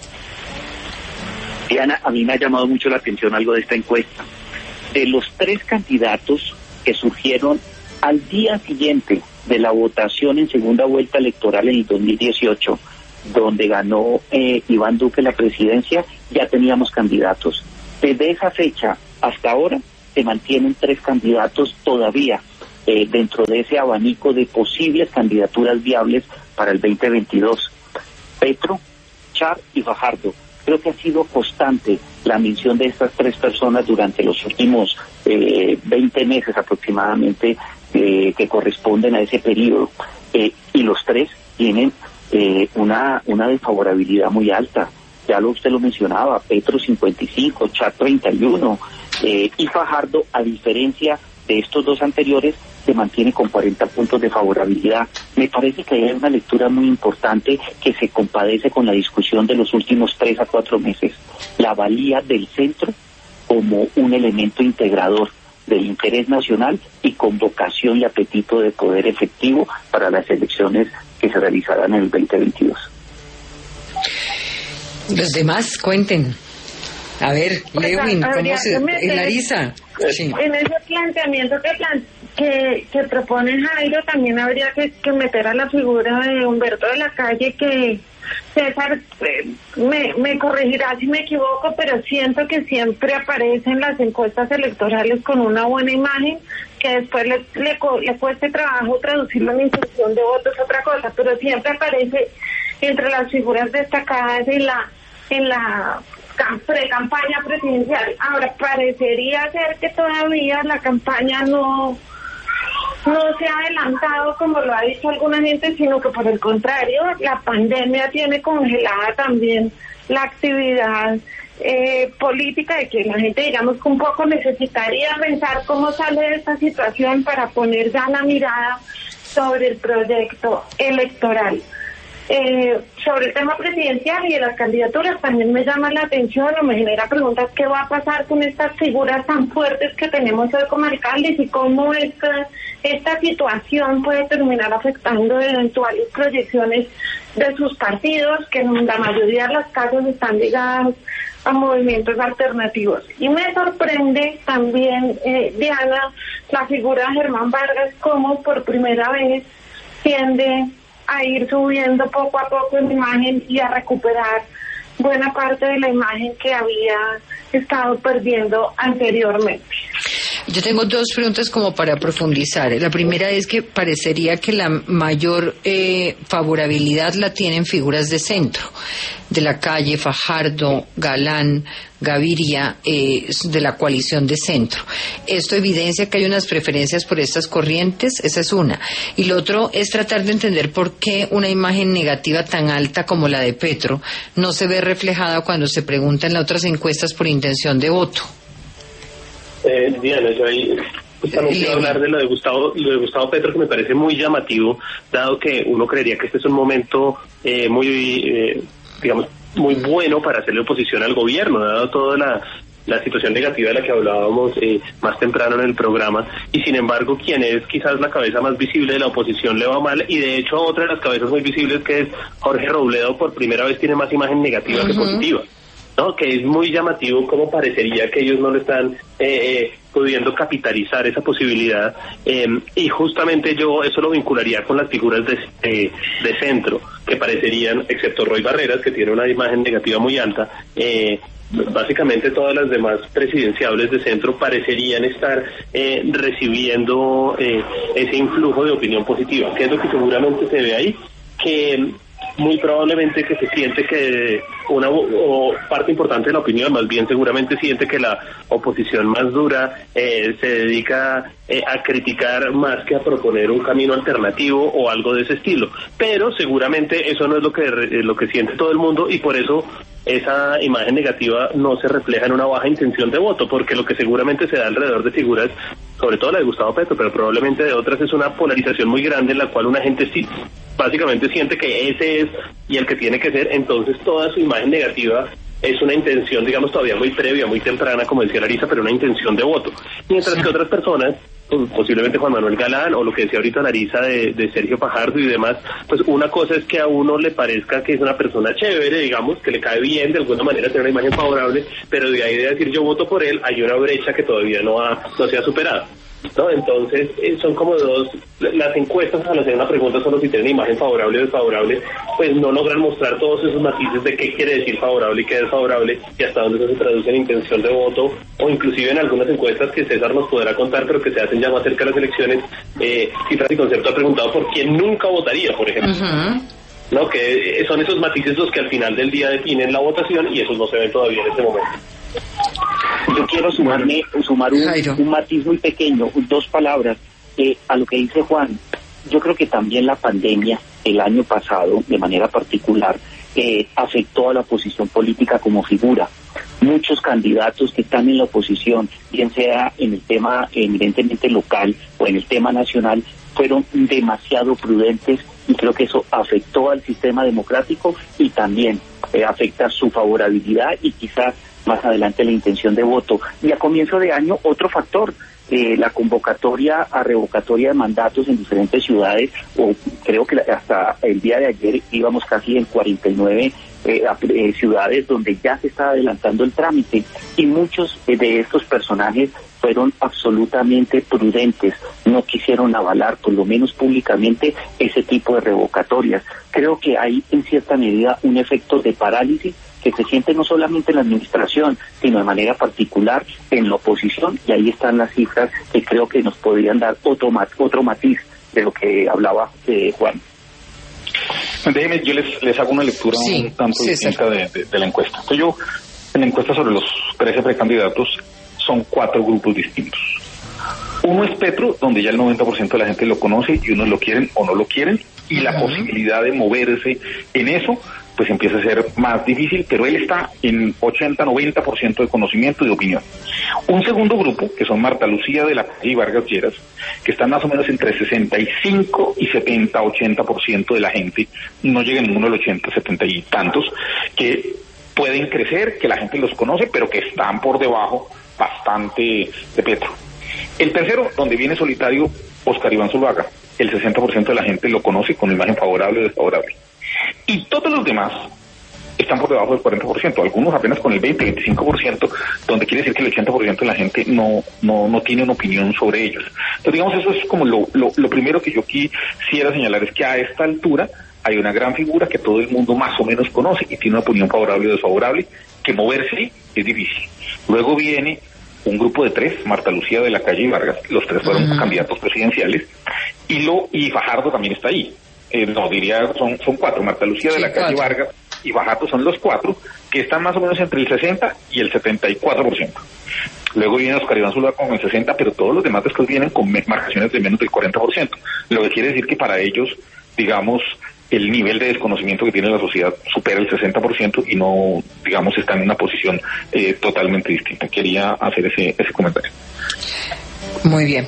Diana, a mí me ha llamado mucho la atención algo de esta encuesta. De los 3 candidatos que surgieron al día siguiente de la votación en segunda vuelta electoral en el 2018, donde ganó Iván Duque la presidencia, ya teníamos candidatos. Desde esa fecha hasta ahora se mantienen 3 candidatos todavía dentro de ese abanico de posibles candidaturas viables para el 2022. Petro, Char y Fajardo. Creo que ha sido constante la mención de estas 3 personas durante los últimos 20 meses aproximadamente que corresponden a ese periodo, y los 3 tienen una desfavorabilidad muy alta. Ya usted lo mencionaba, Petro 55, Char 31, y Fajardo, a diferencia de estos 2 anteriores, se mantiene con 40 puntos de favorabilidad. Me parece que hay una lectura muy importante que se compadece con la discusión de los últimos 3 a 4 meses. La valía del centro como un elemento integrador del interés nacional y con vocación y apetito de poder efectivo para las elecciones que se realizarán en el 2022. Los demás, cuenten. A ver, Lewin, ¿cómo se...? Larisa. Sí. En ese planteamiento que propone Jairo, también habría que meter a la figura de Humberto de la Calle, que César me corregirá si me equivoco, pero siento que siempre aparece en las encuestas electorales con una buena imagen, que después le cueste trabajo traducirlo en intención de voto, es otra cosa, pero siempre aparece entre las figuras destacadas en la pre-campaña presidencial. Ahora, parecería ser que todavía la campaña no se ha adelantado como lo ha dicho alguna gente, sino que por el contrario, la pandemia tiene congelada también la actividad política, de que la gente, digamos, que un poco necesitaría pensar cómo sale de esta situación para poner ya la mirada sobre el proyecto electoral. Sobre el tema presidencial y de las candidaturas también me llama la atención o me genera preguntas qué va a pasar con estas figuras tan fuertes que tenemos hoy como alcaldes y cómo esta situación puede terminar afectando eventuales proyecciones de sus partidos, que en la mayoría de los casos están ligados a movimientos alternativos. Y me sorprende también, Diana, la figura de Germán Vargas, como por primera vez tiende a ir subiendo poco a poco en imagen y a recuperar buena parte de la imagen que había estado perdiendo anteriormente. Yo tengo 2 preguntas como para profundizar. La primera es que parecería que la mayor favorabilidad la tienen figuras de centro, de la Calle, Fajardo, Galán, Gaviria, de la coalición de centro. Esto evidencia que hay unas preferencias por estas corrientes, esa es una. Y lo otro es tratar de entender por qué una imagen negativa tan alta como la de Petro no se ve reflejada cuando se pregunta en las otras encuestas por intención de voto. Diana, yo ahí justamente quiero hablar de lo de Gustavo Petro, que me parece muy llamativo, dado que uno creería que este es un momento digamos, muy bueno para hacerle oposición al gobierno, dado toda la situación negativa de la que hablábamos más temprano en el programa, y sin embargo quien es quizás la cabeza más visible de la oposición le va mal, y de hecho otra de las cabezas muy visibles, que es Jorge Robledo, por primera vez tiene más imagen negativa que positiva, ¿no? Que es muy llamativo cómo parecería que ellos no lo están pudiendo capitalizar esa posibilidad, y justamente yo eso lo vincularía con las figuras de centro, que parecerían, excepto Roy Barreras, que tiene una imagen negativa muy alta, básicamente todas las demás presidenciables de centro parecerían estar recibiendo ese influjo de opinión positiva. ¿Qué es lo que seguramente se ve ahí? Que muy probablemente que se siente que o parte importante de la opinión, más bien seguramente siente que la oposición más dura se dedica a criticar más que a proponer un camino alternativo o algo de ese estilo, pero seguramente eso no es lo que siente todo el mundo, y por eso esa imagen negativa no se refleja en una baja intención de voto, porque lo que seguramente se da alrededor de figuras, sobre todo la de Gustavo Petro, pero probablemente de otras, es una polarización muy grande en la cual una gente sí básicamente siente que ese es y el que tiene que ser, entonces toda su imagen negativa es una intención, digamos, todavía muy previa, muy temprana, como decía Larisa, pero una intención de voto. Mientras que otras personas, posiblemente Juan Manuel Galán, o lo que decía ahorita Larisa de Sergio Fajardo y demás, pues una cosa es que a uno le parezca que es una persona chévere, digamos, que le cae bien, de alguna manera tener una imagen favorable, pero de ahí de decir yo voto por él, hay una brecha que todavía no se ha superado, ¿no? Entonces son como las encuestas al hacer una pregunta solo si tienen imagen favorable o desfavorable, pues no logran mostrar todos esos matices de qué quiere decir favorable y qué desfavorable, y hasta dónde eso se traduce en intención de voto, o inclusive en algunas encuestas que César nos podrá contar, pero que se hacen ya más cerca de las elecciones. Cifras y Concepto ha preguntado por quién nunca votaría, por ejemplo. ¿No? Que son esos matices los que al final del día definen la votación, y esos no se ven todavía en este momento. Yo quiero sumar un matiz muy pequeño, 2 palabras a lo que dice Juan. Yo creo que también la pandemia el año pasado, de manera particular, afectó a la oposición política como figura. Muchos candidatos que están en la oposición, bien sea en el tema evidentemente local o en el tema nacional, fueron demasiado prudentes, y creo que eso afectó al sistema democrático y también afecta su favorabilidad y quizás más adelante la intención de voto. Y a comienzo de año, otro factor, la convocatoria a revocatoria de mandatos en diferentes ciudades, o creo que hasta el día de ayer íbamos casi en 49 ciudades donde ya se está adelantando el trámite, y muchos de estos personajes fueron absolutamente prudentes, no quisieron avalar, por lo menos públicamente, ese tipo de revocatorias. Creo que hay en cierta medida un efecto de parálisis que se siente no solamente en la administración, sino de manera particular en la oposición, y ahí están las cifras que creo que nos podrían dar otro matiz de lo que hablaba Juan. Déjeme, yo les hago una lectura un tanto distinta de la encuesta. Entonces yo, en la encuesta sobre los 13 precandidatos, son 4 grupos distintos. Uno es Petro, donde ya el 90% de la gente lo conoce y unos lo quieren o no lo quieren, y la posibilidad de moverse en eso pues empieza a ser más difícil, pero él está en 80-90% de conocimiento y de opinión. Un segundo grupo, que son Marta Lucía de la Calle y Vargas Lleras, que están más o menos entre 65 y 70-80% de la gente, no llega ninguno de los 80, 70 y tantos, que pueden crecer, que la gente los conoce, pero que están por debajo bastante de Petro. El tercero, donde viene solitario, Oscar Iván Zuluaga, el 60% de la gente lo conoce con imagen favorable o desfavorable. Y todos los demás están por debajo del 40%, algunos apenas con el 20-25%, donde quiere decir que el 80% de la gente no tiene una opinión sobre ellos. Entonces, digamos, eso es como lo primero que yo quisiera señalar, es que a esta altura hay una gran figura que todo el mundo más o menos conoce y tiene una opinión favorable o desfavorable, que moverse es difícil. Luego viene un grupo de 3, Marta Lucía de la Calle y Vargas, los 3 fueron candidatos presidenciales, y Fajardo también está ahí. Son 4, Marta Lucía de la Calle y Vargas y Fajardo son los 4, que están más o menos entre el 60 y el 74%. Luego viene Oscar Iván Zuluaga con el 60%, pero todos los demás después vienen con marcaciones de menos del 40%, lo que quiere decir que para ellos, digamos, el nivel de desconocimiento que tiene la sociedad supera el 60% y no, digamos, está en una posición totalmente distinta. Quería hacer ese comentario. Muy bien.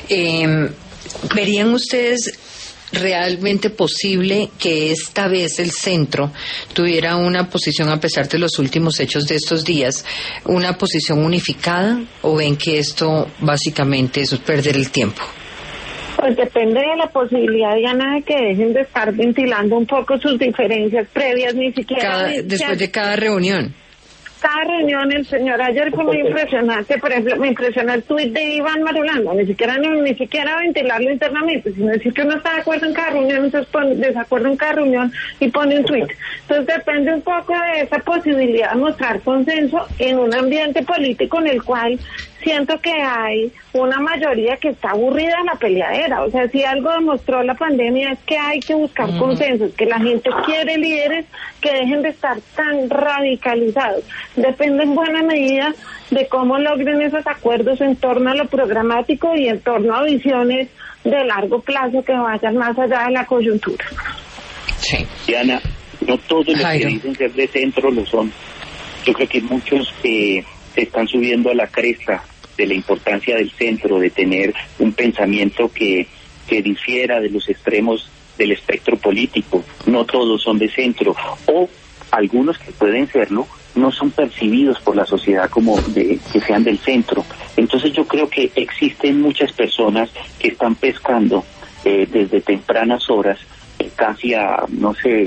¿Verían ustedes realmente posible que esta vez el centro tuviera una posición, a pesar de los últimos hechos de estos días, una posición unificada, o ven que esto básicamente es perder el tiempo? Pues depende de la posibilidad, Diana, de que dejen de estar ventilando un poco sus diferencias previas, ni siquiera después de cada reunión. Cada reunión, el señor ayer fue muy impresionante. Por ejemplo, me impresionó el tuit de Iván Marulanda, ni siquiera ventilarlo internamente, sino decir que uno está de acuerdo en cada reunión, entonces pone desacuerdo en cada reunión y pone un tuit. Entonces depende un poco de esa posibilidad de mostrar consenso en un ambiente político en el cual siento que hay una mayoría que está aburrida de la peleadera. O sea, si algo demostró la pandemia es que hay que buscar consensos, que la gente quiere líderes que dejen de estar tan radicalizados. Depende en buena medida de cómo logren esos acuerdos en torno a lo programático y en torno a visiones de largo plazo que vayan más allá de la coyuntura. Sí. Diana, no todos los que dicen ser de centro lo son. Yo creo que muchos se están subiendo a la cresta de la importancia del centro, de tener un pensamiento que difiera de los extremos del espectro político. No todos son de centro, o algunos que pueden serlo no son percibidos por la sociedad como que sean del centro. Entonces yo creo que existen muchas personas que están pescando desde tempranas horas, casi a, no sé,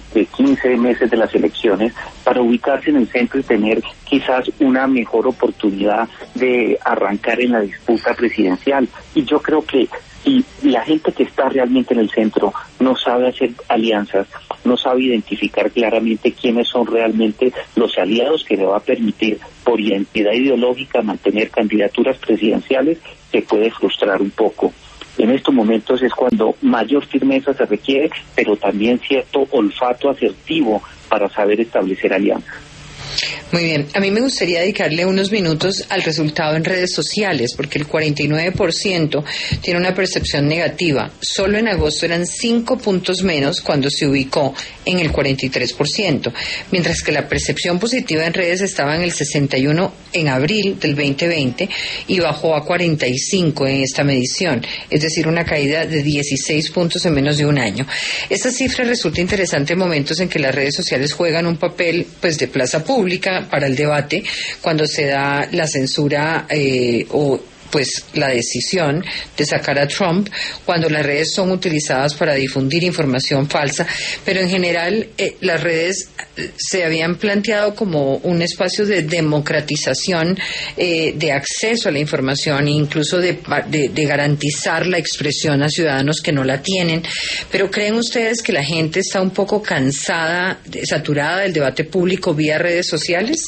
15 meses de las elecciones, para ubicarse en el centro y tener quizás una mejor oportunidad de arrancar en la disputa presidencial. Y yo creo que si la gente que está realmente en el centro no sabe hacer alianzas, no sabe identificar claramente quiénes son realmente los aliados que le va a permitir por identidad ideológica mantener candidaturas presidenciales, se puede frustrar un poco. En estos momentos es cuando mayor firmeza se requiere, pero también cierto olfato asertivo para saber establecer alianzas. Muy bien, a mí me gustaría dedicarle unos minutos al resultado en redes sociales, porque el 49% tiene una percepción negativa. Solo en agosto eran 5 puntos menos cuando se ubicó en el 43%, mientras que la percepción positiva en redes estaba en el 61% en abril del 2020 y bajó a 45% en esta medición, es decir, una caída de 16 puntos en menos de un año. Esta cifra resulta interesante en momentos en que las redes sociales juegan un papel pues de plaza pública para el debate, cuando se da la censura o pues la decisión de sacar a Trump, cuando las redes son utilizadas para difundir información falsa, pero en general las redes se habían planteado como un espacio de democratización de acceso a la información e incluso de garantizar la expresión a ciudadanos que no la tienen. Pero ¿creen ustedes que la gente está un poco cansada, saturada del debate público vía redes sociales?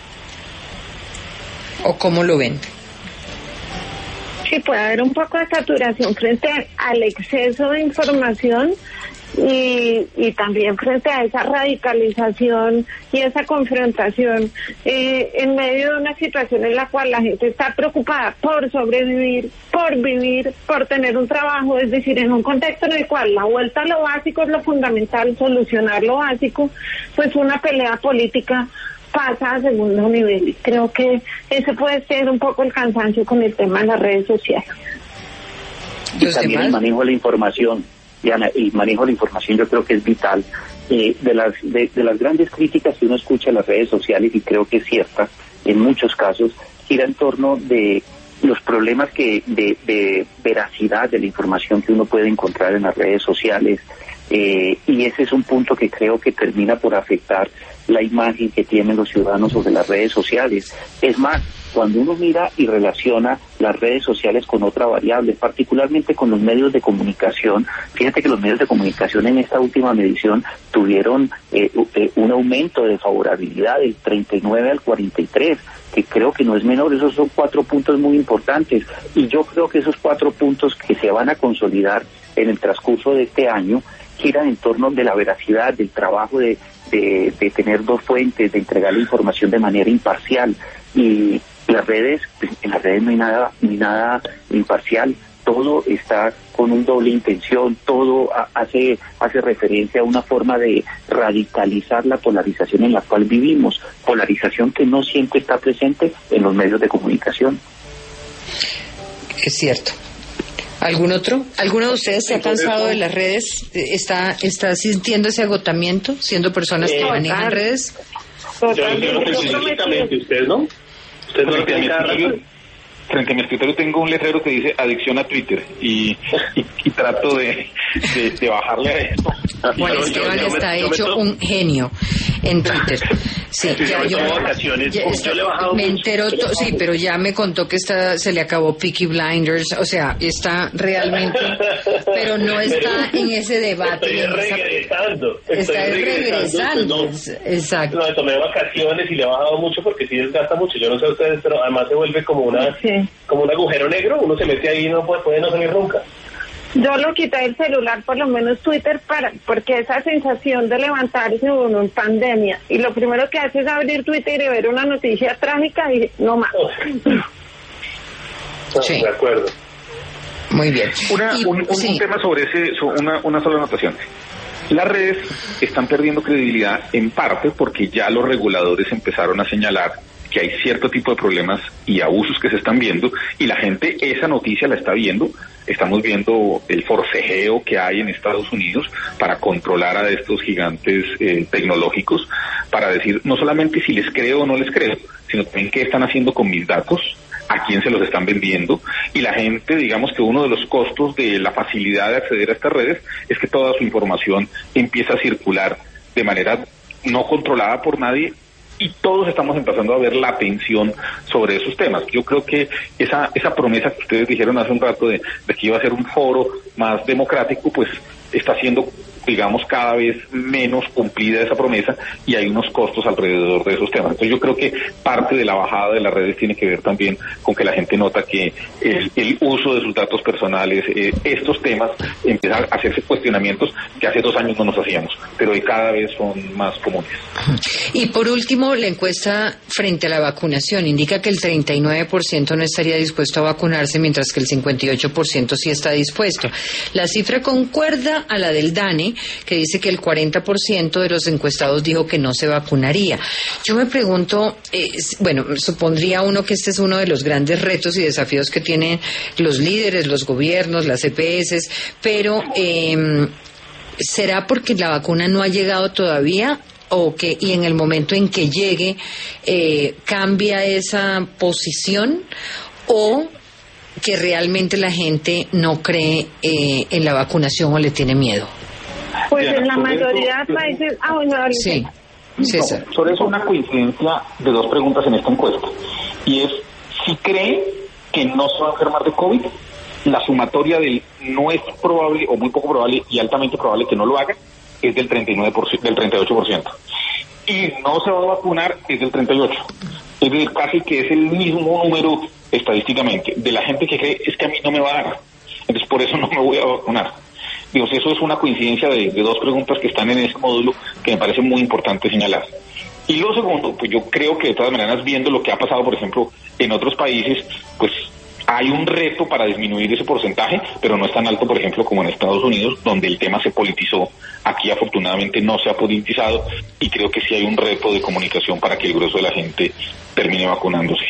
¿O cómo lo ven? Sí, puede haber un poco de saturación frente al exceso de información y también frente a esa radicalización y esa confrontación en medio de una situación en la cual la gente está preocupada por sobrevivir, por vivir, por tener un trabajo, es decir, en un contexto en el cual la vuelta a lo básico es lo fundamental, solucionar lo básico, pues una pelea política pasa a segundo nivel. Y creo que ese puede ser un poco el cansancio con el tema de las redes sociales. Y también el manejo de la información, Diana, y manejo de la información yo creo que es vital. De las grandes críticas que uno escucha en las redes sociales, y creo que es cierta, en muchos casos, gira en torno de los problemas de veracidad de la información que uno puede encontrar en las redes sociales, y ese es un punto que creo que termina por afectar la imagen que tienen los ciudadanos sobre las redes sociales. Es más, cuando uno mira y relaciona las redes sociales con otra variable, particularmente con los medios de comunicación, fíjate que los medios de comunicación en esta última medición tuvieron un aumento de favorabilidad del 39 al 43, que creo que no es menor. Esos son 4 puntos muy importantes, y yo creo que esos 4 puntos que se van a consolidar en el transcurso de este año giran en torno de la veracidad, del trabajo de tener 2 fuentes, de entregar la información de manera imparcial. Y las redes, pues, en las redes no hay nada imparcial, todo está con un doble intención, todo hace referencia a una forma de radicalizar la polarización en la cual vivimos, polarización que no siempre está presente en los medios de comunicación. Es cierto. ¿Alguno de ustedes se ha cansado de las redes? ¿Está sintiendo ese agotamiento, siendo personas que manejan redes? Yo entiendo específicamente, ¿ustedes no? ¿Ustedes no lo tienen cada rato? Frente a mi escritorio tengo un letrero que dice adicción a Twitter y trato de bajarle a esto. Juan Esteban está hecho un genio en Twitter. Sí, me enteró, sí, pero ya me contó que se le acabó Peaky Blinders, o sea, está realmente, pero no está en ese debate. Está regresando. Exacto. No, tomé vacaciones y le he bajado mucho porque sí desgasta mucho. Yo no sé ustedes, pero además se vuelve como como un agujero negro. Uno se mete ahí y no puede no salir nunca. Yo lo quité del celular, por lo menos Twitter, porque esa sensación de levantarse uno en pandemia y lo primero que hace es abrir Twitter y ver una noticia trágica y no más. Sí. De acuerdo. Muy bien. Un tema sobre una sola anotación. Las redes están perdiendo credibilidad en parte porque ya los reguladores empezaron a señalar que hay cierto tipo de problemas y abusos que se están viendo, y la gente esa noticia la está viendo. Estamos viendo el forcejeo que hay en Estados Unidos para controlar a estos gigantes tecnológicos, para decir no solamente si les creo o no les creo, sino también qué están haciendo con mis datos, a quién se los están vendiendo, y la gente, digamos que uno de los costos de la facilidad de acceder a estas redes es que toda su información empieza a circular de manera no controlada por nadie, y todos estamos empezando a ver la atención sobre esos temas. Yo creo que esa promesa que ustedes dijeron hace un rato de que iba a ser un foro más democrático, pues está siendo digamos, cada vez menos cumplida esa promesa y hay unos costos alrededor de esos temas. Entonces yo creo que parte de la bajada de las redes tiene que ver también con que la gente nota que el uso de sus datos personales, estos temas, empiezan a hacerse cuestionamientos que hace 2 años no nos hacíamos, pero hoy cada vez son más comunes. Y por último, la encuesta frente a la vacunación indica que el 39% no estaría dispuesto a vacunarse, mientras que el 58% sí está dispuesto. La cifra concuerda a la del DANE, que dice que el 40% de los encuestados dijo que no se vacunaría. Yo me pregunto, bueno, supondría uno que este es uno de los grandes retos y desafíos que tienen los líderes, los gobiernos, las EPS, pero ¿será porque la vacuna no ha llegado todavía? ¿O que y en el momento en que llegue cambia esa posición? ¿O que realmente la gente no cree en la vacunación o le tiene miedo? Pues en la mayoría de países... Sí, César. No, sobre eso una coincidencia de 2 preguntas en esta encuesta. Y es, si cree que no se va a enfermar de COVID, la sumatoria del no es probable o muy poco probable y altamente probable que no lo haga es del 38%. Y no se va a vacunar es del 38%. Es decir, casi que es el mismo número estadísticamente de la gente que cree es que a mí no me va a dar. Entonces por eso no me voy a vacunar. Digo, eso es una coincidencia de 2 preguntas que están en ese módulo que me parece muy importante señalar. Y lo segundo, pues yo creo que de todas maneras, viendo lo que ha pasado, por ejemplo, en otros países, pues hay un reto para disminuir ese porcentaje, pero no es tan alto, por ejemplo, como en Estados Unidos, donde el tema se politizó. Aquí afortunadamente no se ha politizado y creo que sí hay un reto de comunicación para que el grueso de la gente termine vacunándose.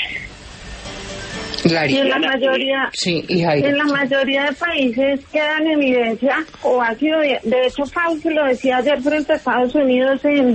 Y en la mayoría de países queda en evidencia, o ha sido, de hecho Fauci lo decía ayer frente a Estados Unidos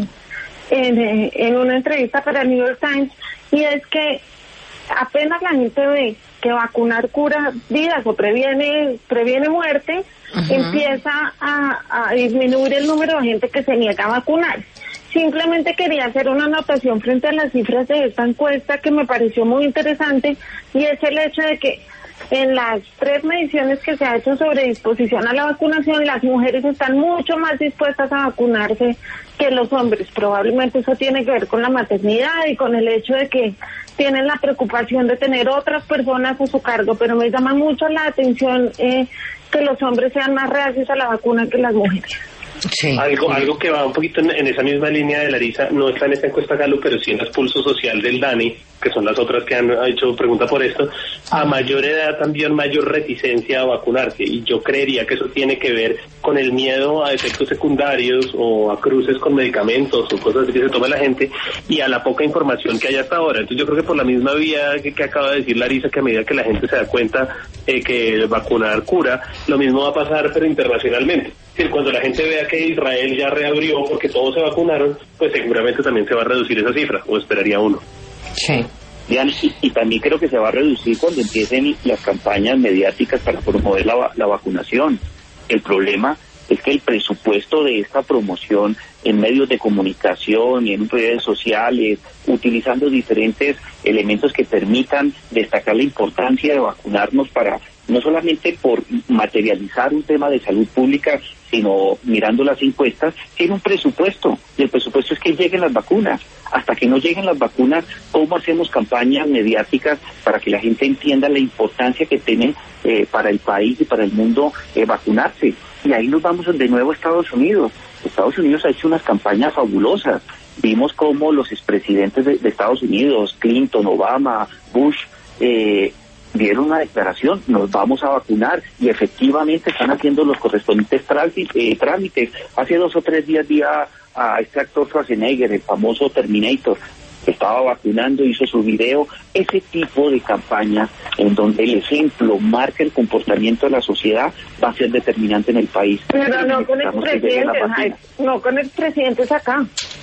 en una entrevista para el New York Times, y es que apenas la gente ve que vacunar cura vidas o previene muerte, empieza a disminuir el número de gente que se niega a vacunar. Simplemente quería hacer una anotación frente a las cifras de esta encuesta que me pareció muy interesante, y es el hecho de que en las 3 mediciones que se ha hecho sobre disposición a la vacunación, las mujeres están mucho más dispuestas a vacunarse que los hombres. Probablemente eso tiene que ver con la maternidad y con el hecho de que tienen la preocupación de tener otras personas a su cargo, pero me llama mucho la atención que los hombres sean más reacios a la vacuna que las mujeres. Sí. Algo que va un poquito en esa misma línea de Larisa, no está en esta encuesta Gallup, pero sí en el pulso social del DANE, que son las otras que han hecho pregunta por esto. A mayor edad también mayor reticencia a vacunarse, y yo creería que eso tiene que ver con el miedo a efectos secundarios o a cruces con medicamentos o cosas que se toma la gente, y a la poca información que hay hasta ahora. Entonces yo creo que por la misma vía que acaba de decir Larisa, que a medida que la gente se da cuenta que vacunar cura, lo mismo va a pasar pero internacionalmente. Cuando la gente vea que Israel ya reabrió porque todos se vacunaron, pues seguramente también se va a reducir esa cifra, o esperaría uno. Sí. Y también creo que se va a reducir cuando empiecen las campañas mediáticas para promover la vacunación. El problema es que el presupuesto de esta promoción en medios de comunicación y en redes sociales, utilizando diferentes elementos que permitan destacar la importancia de vacunarnos para no solamente por materializar un tema de salud pública, sino mirando las encuestas, tiene un presupuesto, y el presupuesto es que lleguen las vacunas. Hasta que no lleguen las vacunas, ¿cómo hacemos campañas mediáticas para que la gente entienda la importancia que tiene para el país y para el mundo vacunarse? Y ahí nos vamos de nuevo a Estados Unidos. Estados Unidos ha hecho unas campañas fabulosas. Vimos cómo los expresidentes de Estados Unidos, Clinton, Obama, Bush, dieron una declaración, nos vamos a vacunar, y efectivamente están haciendo los correspondientes trámites. Hace 2 o 3 días vi a este actor Schwarzenegger, el famoso Terminator, que estaba vacunando, hizo su video. Ese tipo de campañas en donde el ejemplo marca el comportamiento de la sociedad va a ser determinante en el país. Pero no con expresidentes, no con expresidentes acá.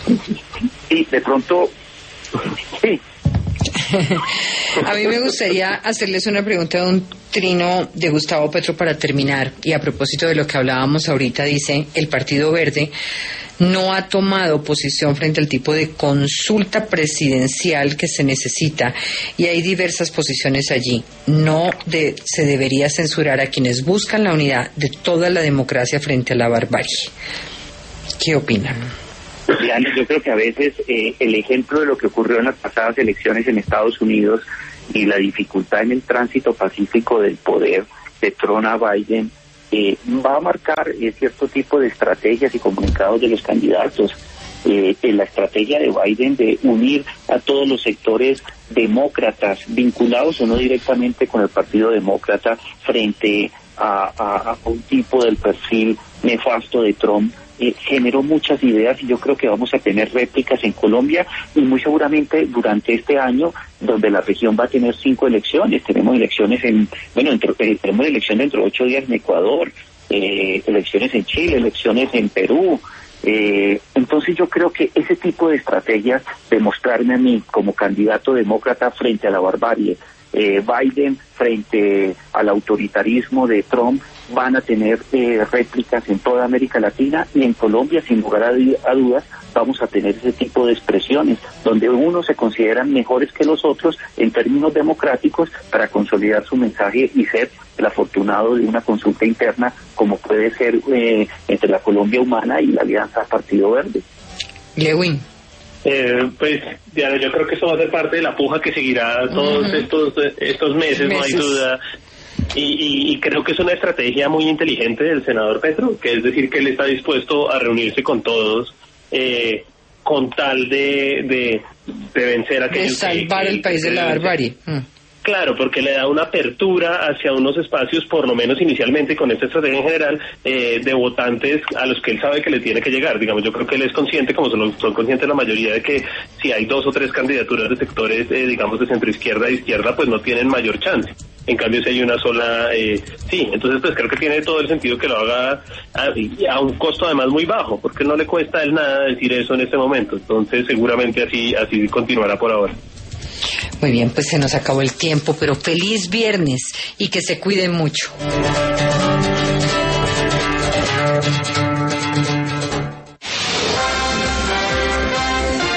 Sí, de pronto, sí. A mí me gustaría hacerles una pregunta trino de Gustavo Petro para terminar, y a propósito de lo que hablábamos ahorita, dice: el Partido Verde no ha tomado posición frente al tipo de consulta presidencial que se necesita, y hay diversas posiciones allí. Se debería censurar a quienes buscan la unidad de toda la democracia frente a la barbarie. ¿Qué opinan? Diana, yo creo que a veces el ejemplo de lo que ocurrió en las pasadas elecciones en Estados Unidos y la dificultad en el tránsito pacífico del poder de Trump a Biden va a marcar cierto tipo de estrategias y comunicados de los candidatos. En la estrategia de Biden de unir a todos los sectores demócratas, vinculados o no directamente con el Partido Demócrata, frente a un tipo del perfil nefasto de Trump, generó muchas ideas, y yo creo que vamos a tener réplicas en Colombia y muy seguramente durante este año, donde la región va a tener 5 elecciones. Tenemos elecciones tenemos elecciones dentro de 8 días en Ecuador, elecciones en Chile, elecciones en Perú. Entonces yo creo que ese tipo de estrategias de mostrarme a mí como candidato demócrata frente a la barbarie, Biden frente al autoritarismo de Trump, van a tener réplicas en toda América Latina, y en Colombia, sin lugar a dudas, vamos a tener ese tipo de expresiones, donde unos se consideran mejores que los otros en términos democráticos para consolidar su mensaje y ser el afortunado de una consulta interna, como puede ser entre la Colombia Humana y la Alianza Partido Verde. Lewin. Pues, Diana, yo creo que eso va a ser parte de la puja que seguirá todos estos meses, no hay duda. Y creo que es una estrategia muy inteligente del senador Petro, que es decir, que él está dispuesto a reunirse con todos con tal de vencer a aquellos de salvar el país de la barbarie. Claro, porque le da una apertura hacia unos espacios, por lo menos inicialmente con esta estrategia en general, de votantes a los que él sabe que le tiene que llegar. Digamos, yo creo que él es consciente, como son conscientes la mayoría, de que si hay 2 o 3 candidaturas de sectores, digamos, de centroizquierda e izquierda, pues no tienen mayor chance. En cambio, si hay una sola, sí. Entonces, pues creo que tiene todo el sentido que lo haga a un costo además muy bajo, porque no le cuesta a él nada decir eso en este momento. Entonces, seguramente así continuará por ahora. Muy bien, pues se nos acabó el tiempo, pero feliz viernes y que se cuiden mucho.